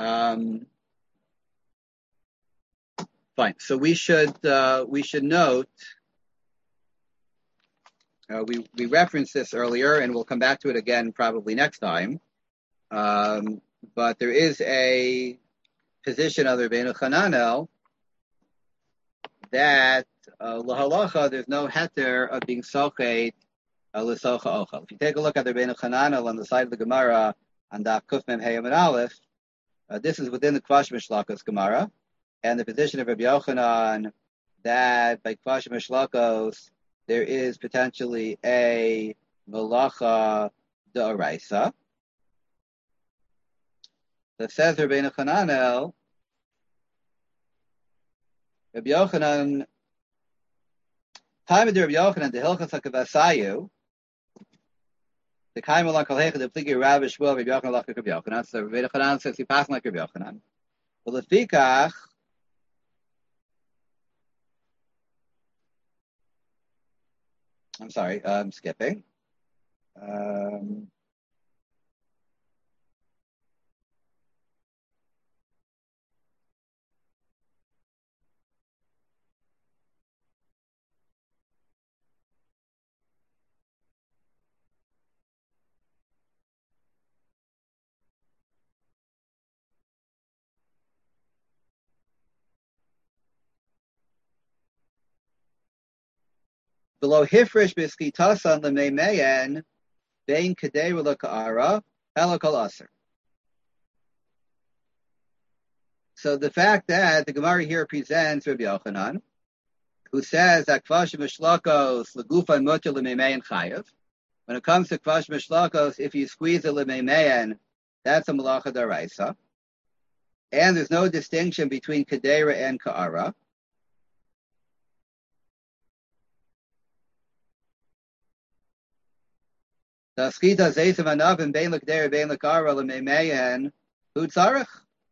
Fine. So we should note. We referenced this earlier, and we'll come back to it again probably next time. But there is a position of the Rebbeinu Chananel that lahalacha there's no heter of being sochet l'socha ochel. If you take a look at the Rebbeinu Chananel on the side of the Gemara on Daf Kuf Mem Hey Amud Aleph, this is within the Kvash Mishlakos Gemara, and the position of Rabbi Yochanan that by Kvash Mishlakos there is potentially a malacha d'oraisa. That says Rabbeinu Chananel, Rabbi Yochanan, time of Rabbi Yochanan, the Hilchas HaKavasayu, the Kaim Olam Kol Hecha, the Pligi Rabbi Shmuel, Rabbi Yochanan Lach Rabbi Yochanan. So Rabbi Yochanan says he passed like Rabbi Yochanan. Well, Lefikach, I'm sorry, I'm skipping. Below Hifresh Biskitasan Lemeimeyen, Bein Kadei Ka'ara, Halakal Aser. So the fact that the Gemara here presents Rabbi Yochanan, who says that Kvash Mishlakos Legufa Mutter Lemeimeyen Chayev. When it comes to Kvash Mishlakos, if you squeeze a Lemeimeyen, that's a Malacha Daraisa. And there's no distinction between Kadera and Ka'ara. The Skita Zaysim Anavim Bein L'Kdera Bein L'Kara L'Meimeyen Hu Tzarech.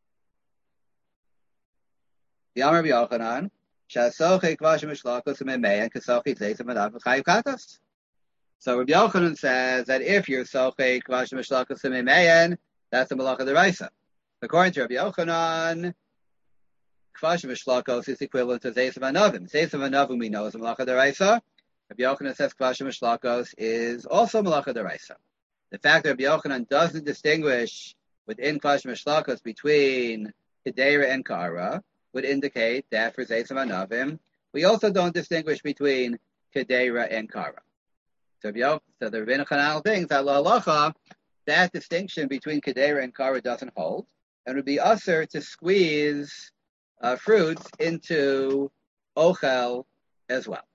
The Amar B'Yochanan Shasoche Kvash Mishlakos L'Meimeyen Kasoche Zaysim Anavim Chayiv Katas. So Rabbi Yochanan says that if you're Soche Kvash Mishlakos L'Meimeyen, that's a Malacha D'Oraisa. According to Rabbi Yochanan, Kvash Mishlakos is equivalent to Zaysim Anavim. Zaysim Anavim we know is a Malacha D'Oraisa. Rabbi Yochanan says Kvash Mishlakos is also Malacha D'Oraisa. The fact that Rabbi Yochanan doesn't distinguish within Kvash Mishlakos between Kedera and Kara would indicate that for Zaysim Anavim, we also don't distinguish between Kedera and Kara. So the Rebbeinu Chananel thinks that L'Halacha, that distinction between Kedera and Kara doesn't hold, and would be usher to squeeze fruits into Ochel as well.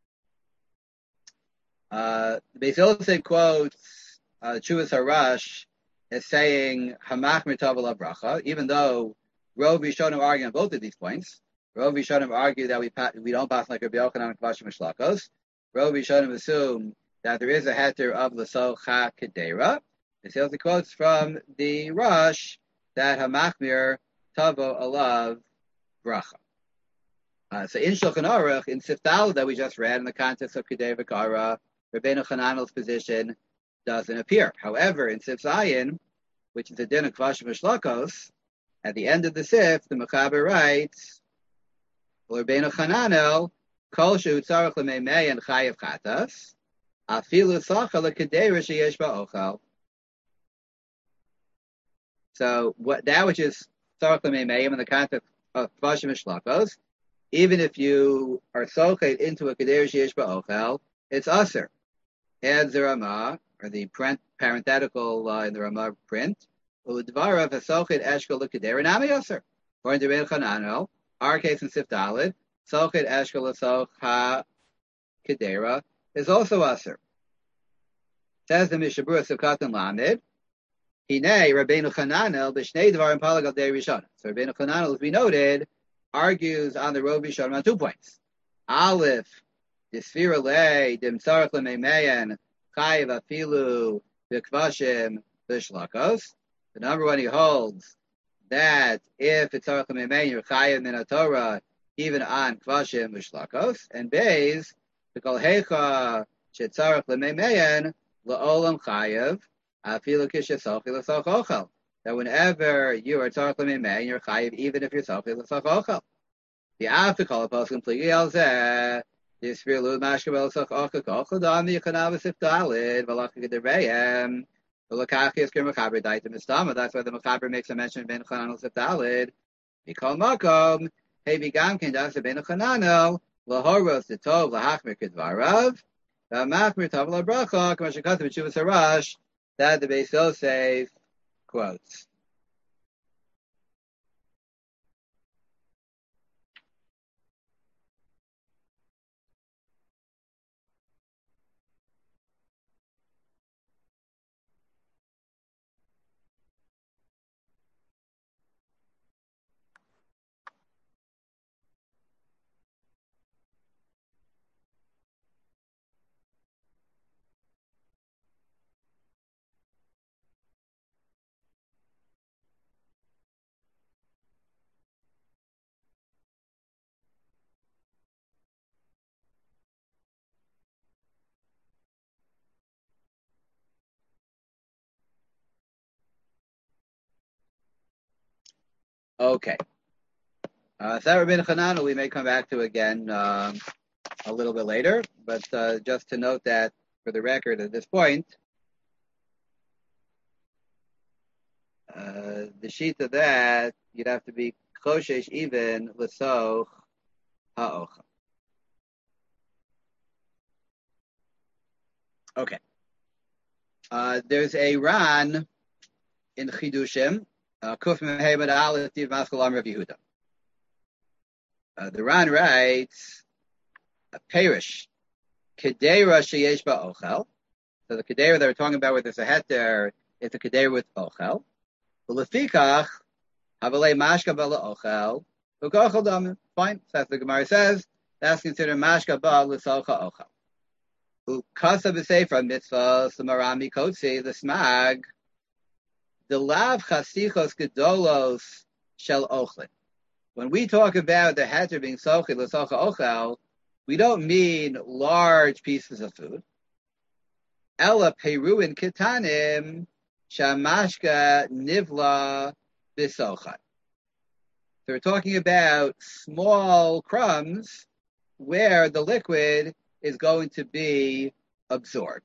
The Beis Yosef quotes Chuvas Harash as saying Hamach Mirtav Bracha, even though Rov Rishonim argue on both of these points. Rov Rishonim argue that we don't pass like Rabbi Yochanan and Kvash Mishlakos. Rov Rishonim assume that there is a heter of l'socha kedera. Beis Yosef quotes from the Rush that Hamachmir Tavo Alav Bracha. So in Shulchan Aruch, in Siftal that we just read in the context of Kedei V'Kara, Rebbeinu Chananel's position doesn't appear. However, in Sif Zayin, which is a din of Kvash Mishlakos, at the end of the Sif, the Mechaber writes, Rebbeinu Chananel, Kol Shehu Tzarech L'Meimei and Chayev Chatas, Afilu Sacha L'Kedei Sheyesh Ba'ochel. So that which is Tzarech L'Meimei in the context of Kvash Mishlakos, even if you are sochet into a Kedei Sheyesh Ba'ochel, it's Aser. Adds the Ramah, or the parenthetical in the Ramah print, Udvarav Hasochet Eshkol L'Kedera Nami Aser. According to Rebbeinu Chananel, our case in Sif Dalet, Sochet Eshkol L'Socha Kedera is also Aser. Says the Mishabura Sivkatan Lamed, Hinei Rebbeinu Chananel B'Shnei Dvarim Palagal Dei Rishon. So Rebbeinu Chananel, as we noted, argues on the Rov Rishonim on 2 points. Aleph, the Sfira Lei, Dim Tzarech L'Meimeyen, chayiv afilu b'kvashim b'shlakos. The number one, he holds that if it's tzarich l'meimein, you're chayiv min Torah even on kvashim b'shlakos. And beis b'kol heicha shetzarich l'meimein la'olam chayiv afilu kishesochi l'soch ochel. That whenever you are tzarich l'meimein, you're chayiv even if you're sochi l'soch ochel. The after call poskim pligi al zeh. This real mashkabel soch ochel ochel dam the yechanav siftalid v'lachik derbeim. That's why the Mechaber makes a mention of Ben Chananel Seftalid. Mikol Makom, hey Vigamkin das Ben Chananel, Lahoros the Tov Lahachmir Kedvarav, Machmir Tov LaBracha, Kamashakath B'Shuvas Harash, that the Beis Yosef quotes. Okay. Sarah ben Chananel we may come back to again a little bit later, but just to note that for the record at this point, the sheet of that, you'd have to be choshesh even l'soch ha'ocha. Okay. There's a Ran in Chidushim, Kuf Mehemed Aleph Div Maskalam Rav Yehuda. The Ran writes, Perish, Kedera Sheyesh Ba'ochel. So the Kedera that we're talking about with this a heter, it's a Kedera with Ochel. Lefikach, Havalei Mashka Ba'la Ochel, Ukochel Dam. Fine. So as the Gemara says, that's considered Mashka Ba'la Socha Ochel. Ukasa B'Sefer Mitzvah, Samarami Kotzi, the Smag, the Lav Chasichos Gedolos Shel Ochlin. When we talk about the heter being sochi l'socha ochel, we don't mean large pieces of food. Ela peruin kitanim shamashka nivla b'socha. So we're talking about small crumbs where the liquid is going to be absorbed.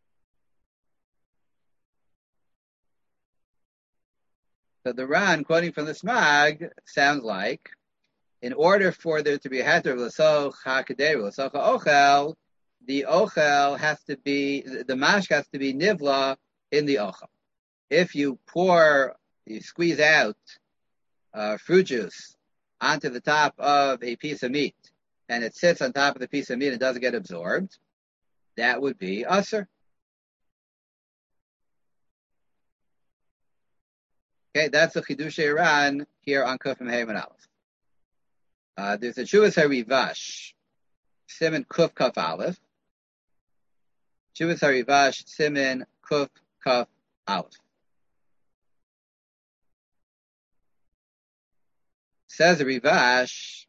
So the Ran, quoting from the Smag, sounds like, in order for there to be a heter of l'soch ha'kedera, l'soch ha'ochel, the ochel has to be, the mashka has to be nivla in the ochel. If you squeeze out fruit juice onto the top of a piece of meat, and it sits on top of the piece of meat and doesn't get absorbed, that would be usher. Okay, that's the Chidushei Ran here on Kuf Mehemed Aleph. There's a Chuvas HaRivash, Siman Kuf Kaf Aleph. Chuvas HaRivash, Siman Kuf Kaf Aleph. Says the Rivash,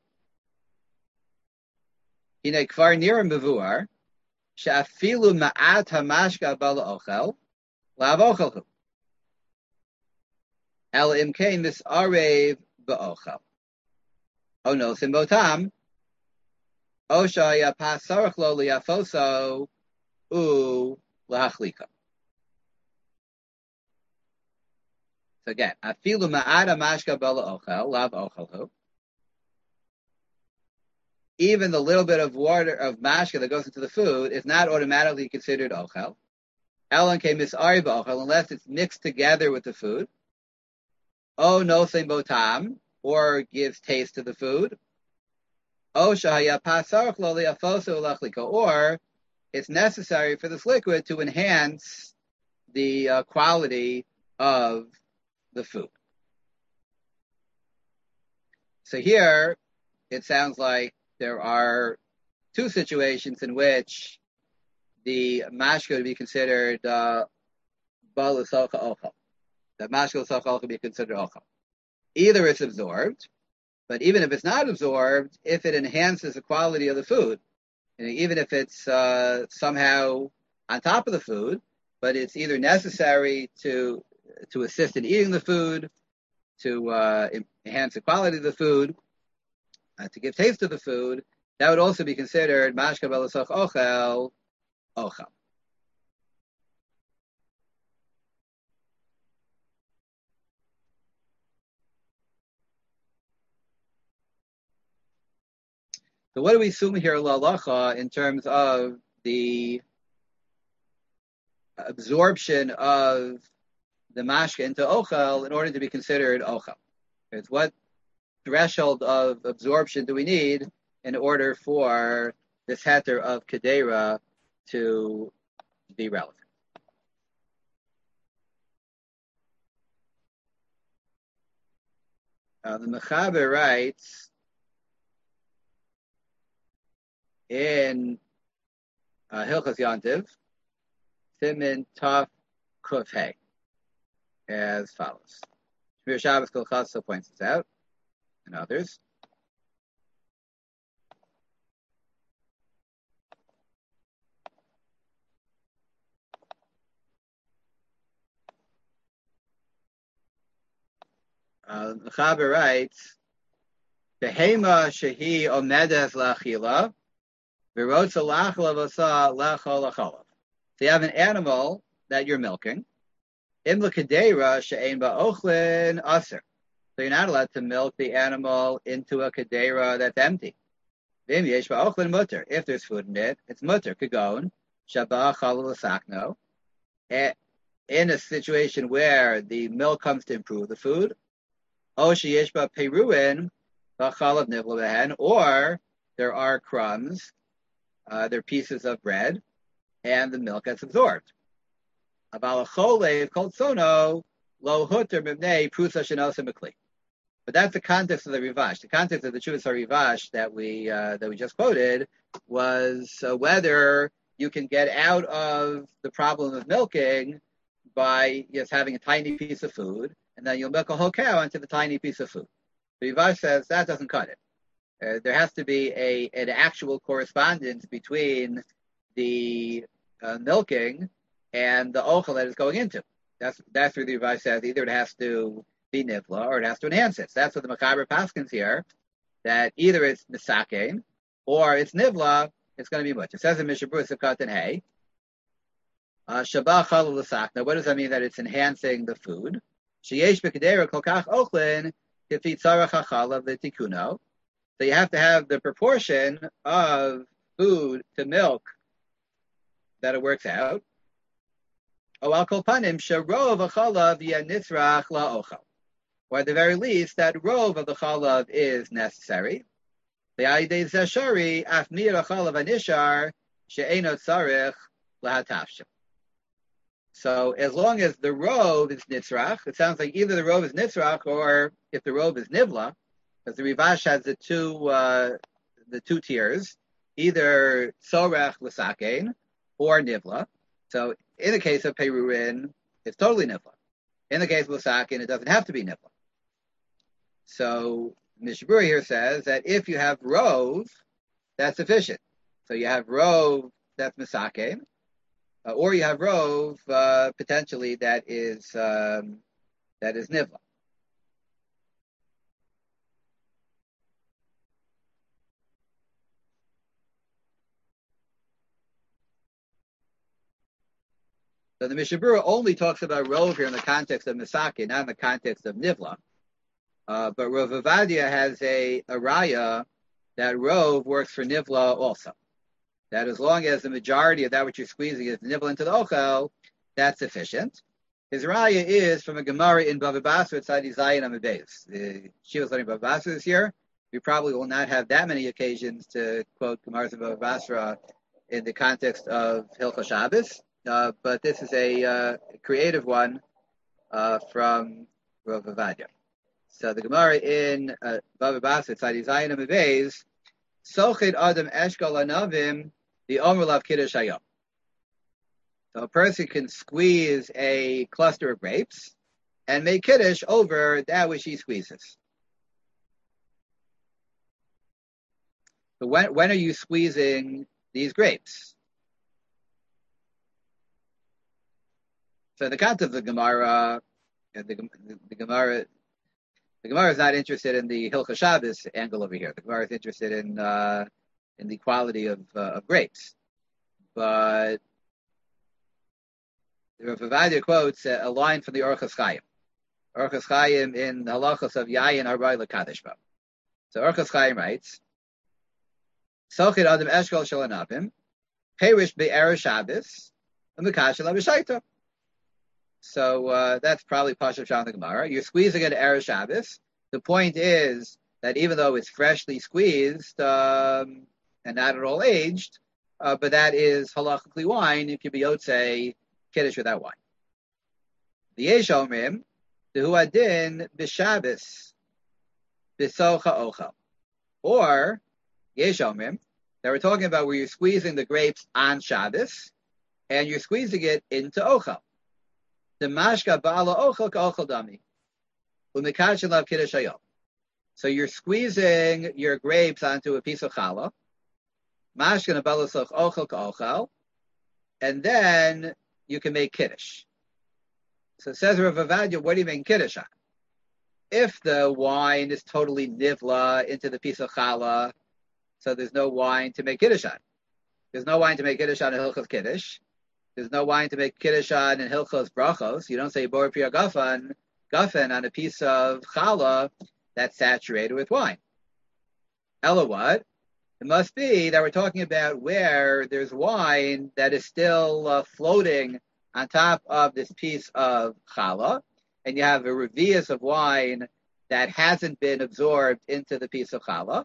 Hine Kvar Nira Mevuar, She'afilu Ma'at HaMashka Bala Ochel, Lav Ochelhu. El imkein misarev ba'ochel. Oh no, simbotam. Oshaya pasarach lo liafoso u lahachlika. So again, afilu ma'ada mashka bala ochel lav ochelhu. Even the little bit of water of mashka that goes into the food is not automatically considered ochel. El imkein misarev ba'ochel unless it's mixed together with the food. Oh, no botam, or gives taste to the food. Oh, shahaya pasarach lo liafoso lachlika, or it's necessary for this liquid to enhance the quality of the food. So here, it sounds like there are two situations in which the mashka would be considered bal l'socha ochel. The mashka l'socha ochel would be considered ochel. Either it's absorbed, but even if it's not absorbed, if it enhances the quality of the food, and even if it's somehow on top of the food, but it's either necessary to assist in eating the food, to enhance the quality of the food, to give taste to the food, that would also be considered mashka bal l'socha ochel. So what do we assume here, l'alacha, in terms of the absorption of the mashka into ochel in order to be considered ochel? It's what threshold of absorption do we need in order for this heter of kedera to be relevant? The Mechaber writes in Hilchos Yontiv, Simin Taf Kuf Hey, as follows. Shmir Shabbos Kol Chasa points this out, and others. The Chaber writes, "Behema shehi omedes lachila, v'rotza lachla v'sa lachol lacholav." So you have an animal that you're milking. Imla kedera she'ein ba'ochlin aser. So you're not allowed to milk the animal into a kedera that's empty. V'im yesh ba'ochlin mutter. If there's food in it, it's mutter. Kagon shabah chalal l'sakno. In a situation where the milk comes to improve the food, or there are crumbs, they're pieces of bread, and the milk gets absorbed. But that's the context of the Rivash. The context of the Chuvas Rivash that we just quoted was whether you can get out of the problem of milking by just having a tiny piece of food, and then you'll milk a whole cow into the tiny piece of food. The Rivash says that doesn't cut it. There has to be an actual correspondence between the milking and the ochel that it's going into. That's where the Rivash says either it has to be nivla or it has to enhance it. So that's what the Mechaber paskins here, that either it's misakein or it's nivla, it's going to be much. It says in Mishabur Sukkot and Hay, Shabbat chalal l'sakna. What does that mean? That it's enhancing the food. Sheyesh b'kedera kol kach ochlin k'fi tzarach hachalav v'tikuno. So you have to have the proportion of food to milk that it works out. O al kol panim sharov hachalav yanitzrach la'ochel. Or at the very least, that rov of the chalav is necessary. The ayidei zeshari afmir hachalav anishar she'enot tzarich lahatafshim. So as long as the rov is nitzrach, it sounds like either the rov is nitzrach or if the rov is nivla, because the Rivash has the two tiers, either tzorech l'sakein or nivla. So in the case of perurin, it's totally nivla. In the case of l'sakein, it doesn't have to be nivla. So Mishabur here says that if you have rov, that's sufficient. So you have rov that's misakein, or you have rov potentially that is nivla. So the Mishabura only talks about rov here in the context of misakein, not in the context of nivla. But Rav Avadia has a raya that rov works for nivla also. That as long as the majority of that which you're squeezing is nibble into the ochel, that's sufficient. His raya is from a Gemara in Bava Basra at Tzadi Zayin on the base. She was learning Bava Basra this year. We probably will not have that many occasions to quote Gemaras of Bava Basra in the context of Hilchos Shabbos, but this is a creative one from Rav Avadia. So the Gemara in Bava Basra at Tzadi Zayin on the base, Sochet Adam Eshkol Anavim the Omer Lav Kiddush Hayom. So a person can squeeze a cluster of grapes and make kiddush over that which he squeezes. So when are you squeezing these grapes? So in the context of the Gemara, the Gemara is not interested in the Hilchah Shabbos angle over here. The Gemara is interested in the quality of grapes. But the Rav Ovadia quotes a line from the Orchos Chaim. Orchos Chaim in the halachos of Yayin Arbai L'Kadosh Bo. So Orchos Chaim writes, Sochid Adam Eshkol Shalanabim, Perish Be'er Shabbos, and Mekashel Abishaita. So that's probably Pashup Shah in the Gemara. You're squeezing it Erev Shabbos. The point is that even though it's freshly squeezed and not at all aged, but that is halachically wine. It could be Yotzei Kiddush with that wine. The Yesh Omrim, the Huadin B'Shabbos B'Socha Ochel. Or Yesh Omrim, that we're talking about where you're squeezing the grapes on Shabbos and you're squeezing it into Ochel. The mashka ba'ala ochel ka'ochel dami. U'mikach lav kiddush hayom. So you're squeezing your grapes onto a piece of challah. Mashka ba'ala soch ochel ka'ochel. And then you can make kiddush. So it says Rav Ovadia, what do you make kiddush on? If the wine is totally nivla into the piece of challah, so there's no wine to make kiddush on. There's no wine to make kiddush on a hilchos kiddush. There's no wine to make kiddush on in hilchos brachos. You don't say bor priya gafen on a piece of challah that's saturated with wine. Ella what? It must be that we're talking about where there's wine that is still floating on top of this piece of challah, and you have a revius of wine that hasn't been absorbed into the piece of challah,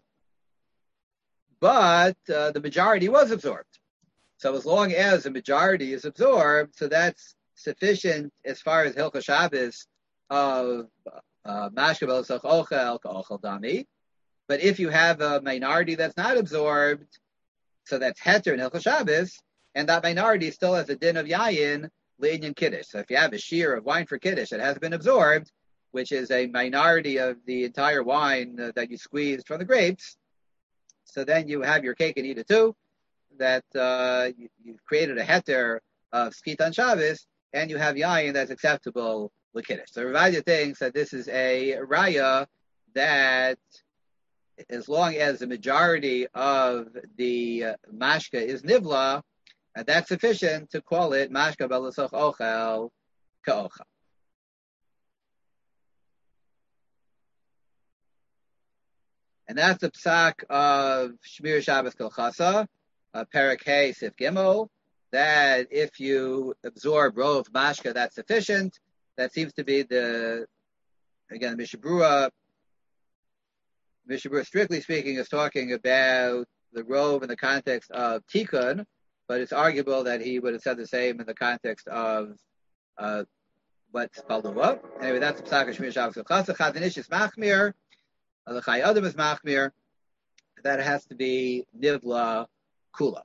but the majority was absorbed. So as long as the majority is absorbed, so that's sufficient as far as Hilchah Shabbos of Mashka B'Soch Ochel Ka'ochel Dami. But if you have a minority that's not absorbed, so that's Heter in Hilchah Shabbos, and that minority still has a din of Yayin, Le'inyan Kiddush. So if you have a shear of wine for Kiddush that has been absorbed, which is a minority of the entire wine that you squeezed from the grapes, so then you have your cake and eat it too. That you've created a heter of Skitan Shabbos, and you have yayin that's acceptable with Kiddush. So Rav Ovadia thinks that this is a raya that as long as the majority of the mashka is nivla, that's sufficient to call it mashka b'Soch ochel ka'ochel. And that's the psak of Shmir Shabbos Kolchasa, Perek Hey Sif Gimel, that if you absorb rov mashka, that's sufficient. That seems to be again, Mishnah Berurah, strictly speaking, is talking about the rov in the context of tikkun, but it's arguable that he would have said the same in the context of what's balua. Anyway, that's the psak of Shmir Shabbos Kolchasa. Chazon Ish is machmir, the Chai Adam is machmir, that has to be nivla kula.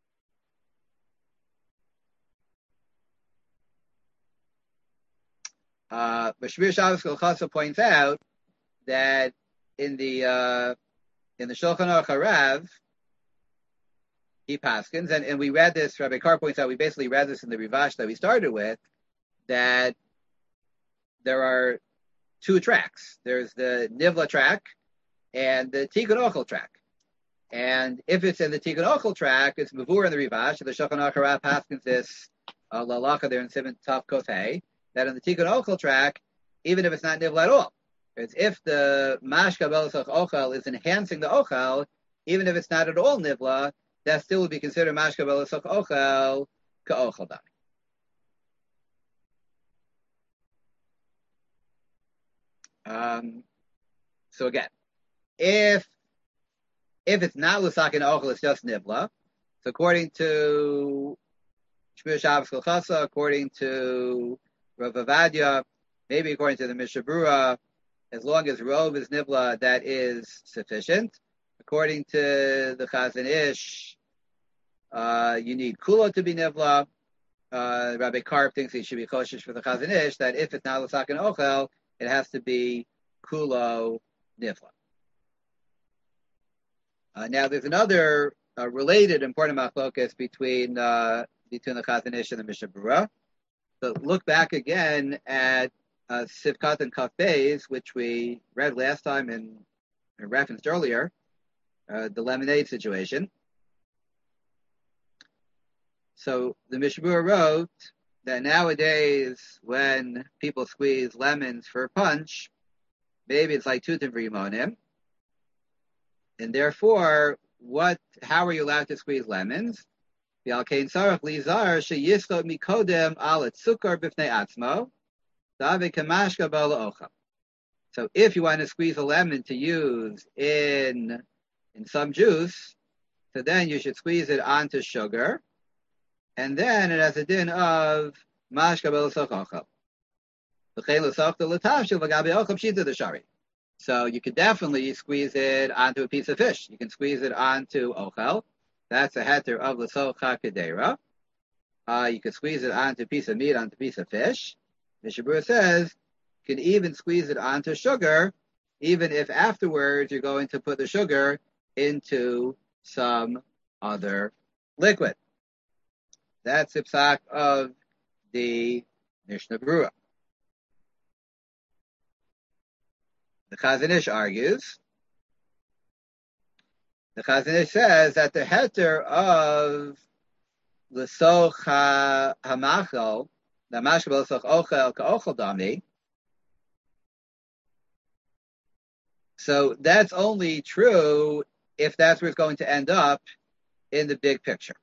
Shmir Shabbos Kolchasa points out that in the Shulchan Aruch Harav, he paskins, and we read this. Rabbi Carr points out we basically read this in the Rivash that we started with, that there are two tracks. There's the Nivla track and the Tikkun Ochel track. And if it's in the Tikkun Ochel track, it's Mavur in the Rivash. The Shulchan Aruch Harav paskins this lalacha there in Simon Tav Kotei, that in the Tikkun Ochel track, even if it's not Nivla at all, it's if the Mashka B'Soch Ochel is enhancing the Ochel, even if it's not at all Nivla, that still would be considered Mashka B'Soch Ochel Ka'ochel Dami. So again, if it's not L'sakin Ochel, it's just Nivla. So according to Shmir Shabbos Kolchasa, according to Rav Ovadia, maybe according to the Mishnah Berurah, as long as Rov is Nivla, that is sufficient. According to the Chazon Ish, you need Kula to be Nivla. Rabbi Karp thinks he should be kosher for the Chazon Ish, that if it's not l'sakin ochel, it has to be kulo nifla. Now, there's another related important machlokas between the Chazon Ish and the Mishnah Berurah. So look back again at Sivkat and Kaf Beis, which we read last time and referenced earlier, the lemonade situation. So the Mishnah Berurah wrote that nowadays, when people squeeze lemons for a punch, maybe it's like tutim v'rimonim, and therefore, how are you allowed to squeeze lemons? So if you want to squeeze a lemon to use in some juice, so then you should squeeze it onto sugar, and then it has a din of mashka b'losoch ochel. So you could definitely squeeze it onto a piece of fish. You can squeeze it onto ochel. That's a heter of l'soch hakadera. You can squeeze it onto a piece of meat, onto a piece of fish. Mishnah Berurah says you can even squeeze it onto sugar, even if afterwards you're going to put the sugar into some other liquid. That's the psak of the Mishnah Berurah. The Chazon Ish argues. The Chazon Ish says that the heter of l'soch hamachal, the mashka b'losoch ochel ka'ochel dami. So that's only true if that's where it's going to end up in the big picture.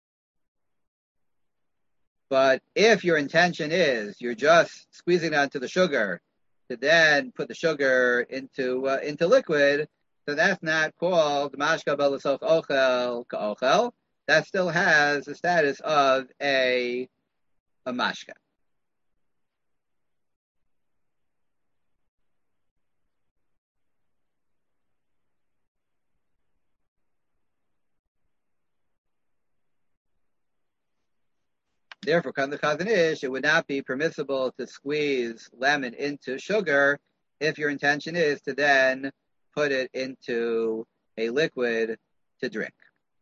But if your intention is you're just squeezing it onto the sugar to then put the sugar into liquid, so that's not called mashka b'losoch ochel ka'ochel. That still has the status of a mashka. Therefore, come the Chazon Ish, it would not be permissible to squeeze lemon into sugar if your intention is to then put it into a liquid to drink.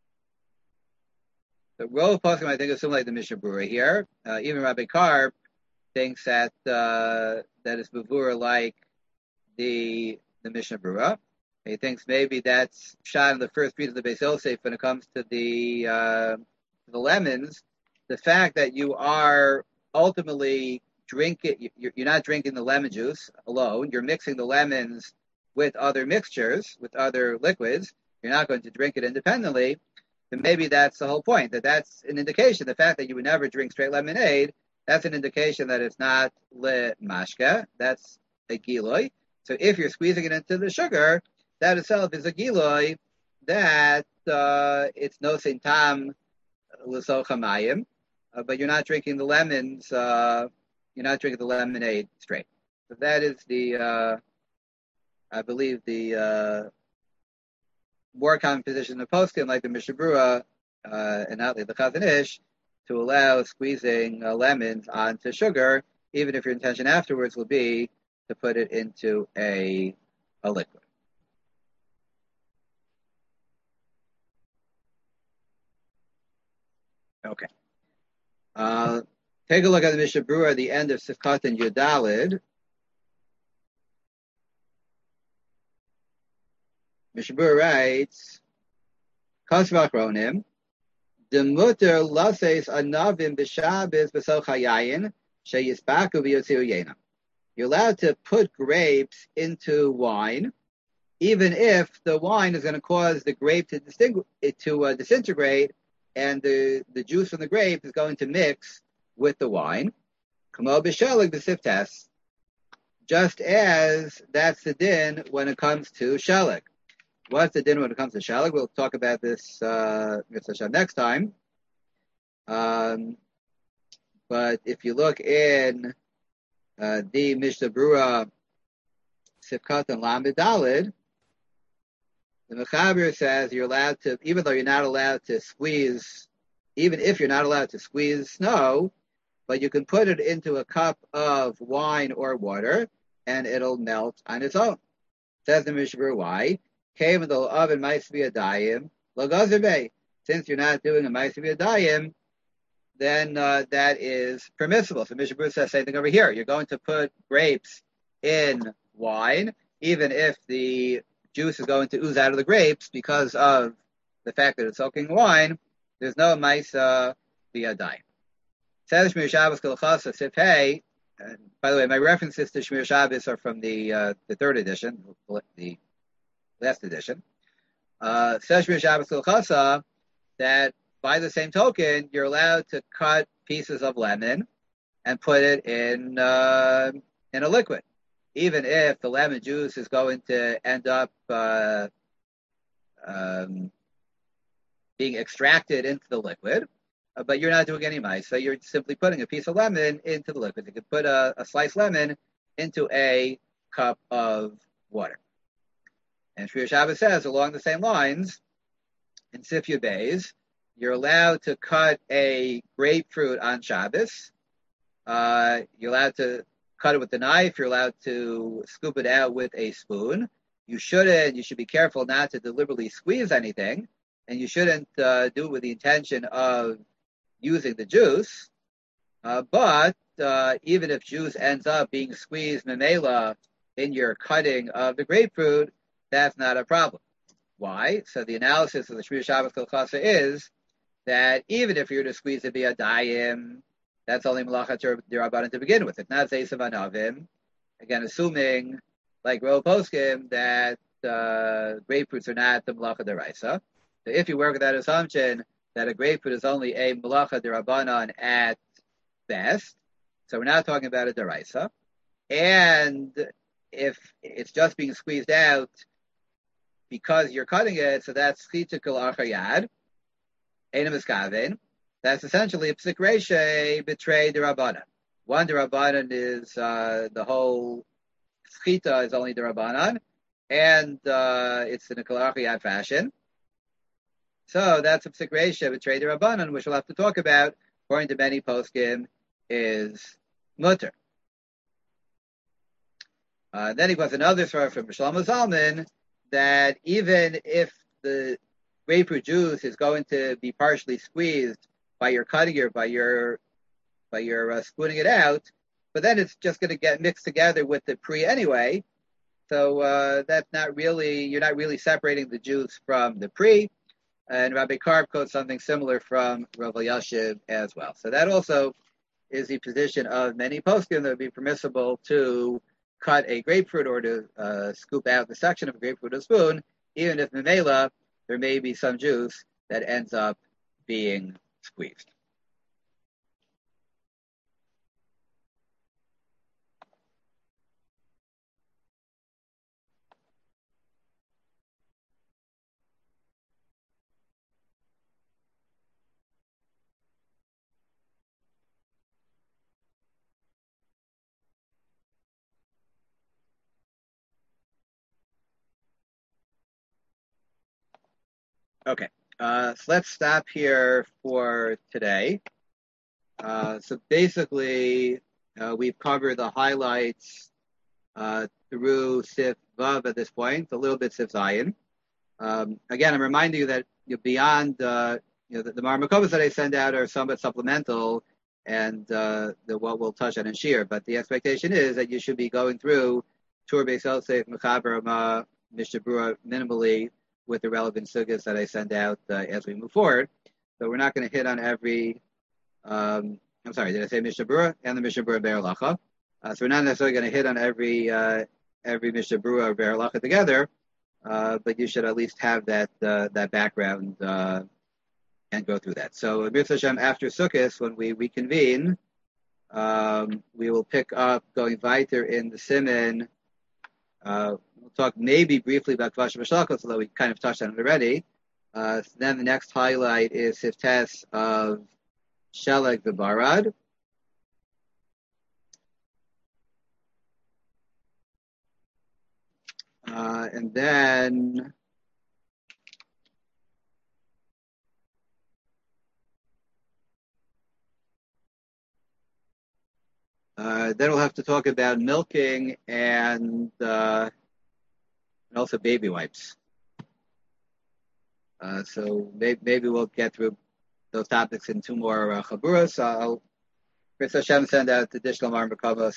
The Rov Poskim, I think, is similar to the Mishnah Berurah here. Even Rabbi Karp thinks that is bevurah like the Mishnah Berurah. He thinks maybe that's shot in the first piece of the Beis Yosef when it comes to the lemons. The fact that you are ultimately drinking, you're not drinking the lemon juice alone. You're mixing the lemons with other mixtures, with other liquids. You're not going to drink it independently. And maybe that's the whole point, that's an indication. The fact that you would never drink straight lemonade, that's an indication that it's not le mashka. That's a giloi. So if you're squeezing it into the sugar, that itself is a giloi that it's no sin tam l'soch hamayim. But you're not drinking the lemons, you're not drinking the lemonade straight. So that is I believe, the more common position of poskim, like the Mishnah Berurah, and not like the Chazon Ish, to allow squeezing lemons onto sugar, even if your intention afterwards will be to put it into a liquid. Okay. Take a look at the Mishnah Berurah at the end of Sifkat and Yudalid. Mishnah Berurah writes, Kasvach Ronim, Demuter lases anavim b'shabes b'soch hayayin sheyisbaku v'yotziu yena. You're allowed to put grapes into wine, even if the wine is going to cause the grape to disintegrate, and the juice from the grape is going to mix with the wine. Kamo b'shalig b'siftas, just as that's the din when it comes to shalig. What's the din when it comes to shalig? We'll talk about this next time. But if you look in the Mishnah Berurah Sifkat and Lamed Dalid, the Mechaber says you're allowed to, even if you're not allowed to squeeze snow, but you can put it into a cup of wine or water, and it'll melt on its own. Says the Mishra, why? Came in the oven might be a dayim, lagazerbe. Since you're not doing a might be a dayim, then that is permissible. So Mishnah says same thing over here. You're going to put grapes in wine, even if the juice is going to ooze out of the grapes because of the fact that it's soaking wine. There's no maisa biyadayim. Says Shmir Shabbos Kolchasa Sifhei. By the way, my references to Shmir Shabbos are from the third edition, the last edition. Says Shmir Shabbos Kolchasa that by the same token, you're allowed to cut pieces of lemon and put it in a liquid, even if the lemon juice is going to end up being extracted into the liquid. But you're not doing any mice, so you're simply putting a piece of lemon into the liquid. You could put a sliced lemon into a cup of water. And Shmir Shabbos says, along the same lines, in Sifya Bays, you're allowed to cut a grapefruit on Shabbos. You're allowed to cut it with a knife. You're allowed to scoop it out with a spoon. You should be careful not to deliberately squeeze anything. And you shouldn't do it with the intention of using the juice. But even if juice ends up being squeezed memela in your cutting of the grapefruit, that's not a problem. Why? So the analysis of the Shmir Shabbos Kolchasa is that even if you're to squeeze it via dayim, that's only malachat derabanan to begin with. It's not zeisav anavim. Again, assuming, like Ro Poskim, that grapefruits are not the malacha deraisa. So if you work with that assumption that a grapefruit is only a malacha derabanan at best, so we're not talking about a deraisa. And if it's just being squeezed out because you're cutting it, so that's chitikul achayad, enam iskaven. That's essentially a psik reishe betray derabanan. One derabanan is the whole schita is only derabanan, and it's in a kol achayad fashion. So that's a psik reishe betray derabanan, which we'll have to talk about. According to many poskim, is mutter. Then he was another story from Shlomo Zalman that even if the grapefruit juice is going to be partially squeezed by your cutting or by your spooning it out, but then it's just going to get mixed together with the pre anyway. So that's not really, you're not really separating the juice from the pre. And Rabbi Karp quotes something similar from Rav Elyashiv as well. So that also is the position of many poskim that would be permissible to cut a grapefruit or to scoop out the section of a grapefruit with a spoon, even if memela there may be some juice that ends up being squeezed. Okay, so let's stop here for today. So basically, we've covered the highlights through Sif Vav at this point, a little bit Sif Zayin. Again, I'm reminding you that beyond the Marmakovas that I send out are somewhat supplemental, and what we'll touch on in Shir. But the expectation is that you should be going through Tur Beis Yosef, Mechaber, Mishnah Berurah minimally, with the relevant sugas that I send out as we move forward. So we're not going to hit on every, I'm sorry, did I say Mishnah Berurah and the Mishnah Berurah Be'er Halacha? So we're not necessarily going to hit on every Mishnah Berurah or Be'er Halacha together, but you should at least have that background and go through that. So Mitzvah Hashem, after Sukkot, when we reconvene, we will pick up going weiter in the Siman. We'll talk maybe briefly about Kvash Mashalkos, although we kind of touched on it already. Then the next highlight is Siftes of Sheleg the Barad. And then Then we'll have to talk about milking and also baby wipes. So maybe we'll get through those topics in two more chaburas. I'll, Chris Hashem, send out additional Marmakavos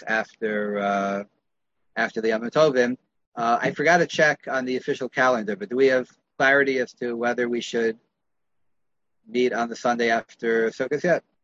after the Yom Tovim. I forgot to check on the official calendar, but do we have clarity as to whether we should meet on the Sunday after Sukkot yet?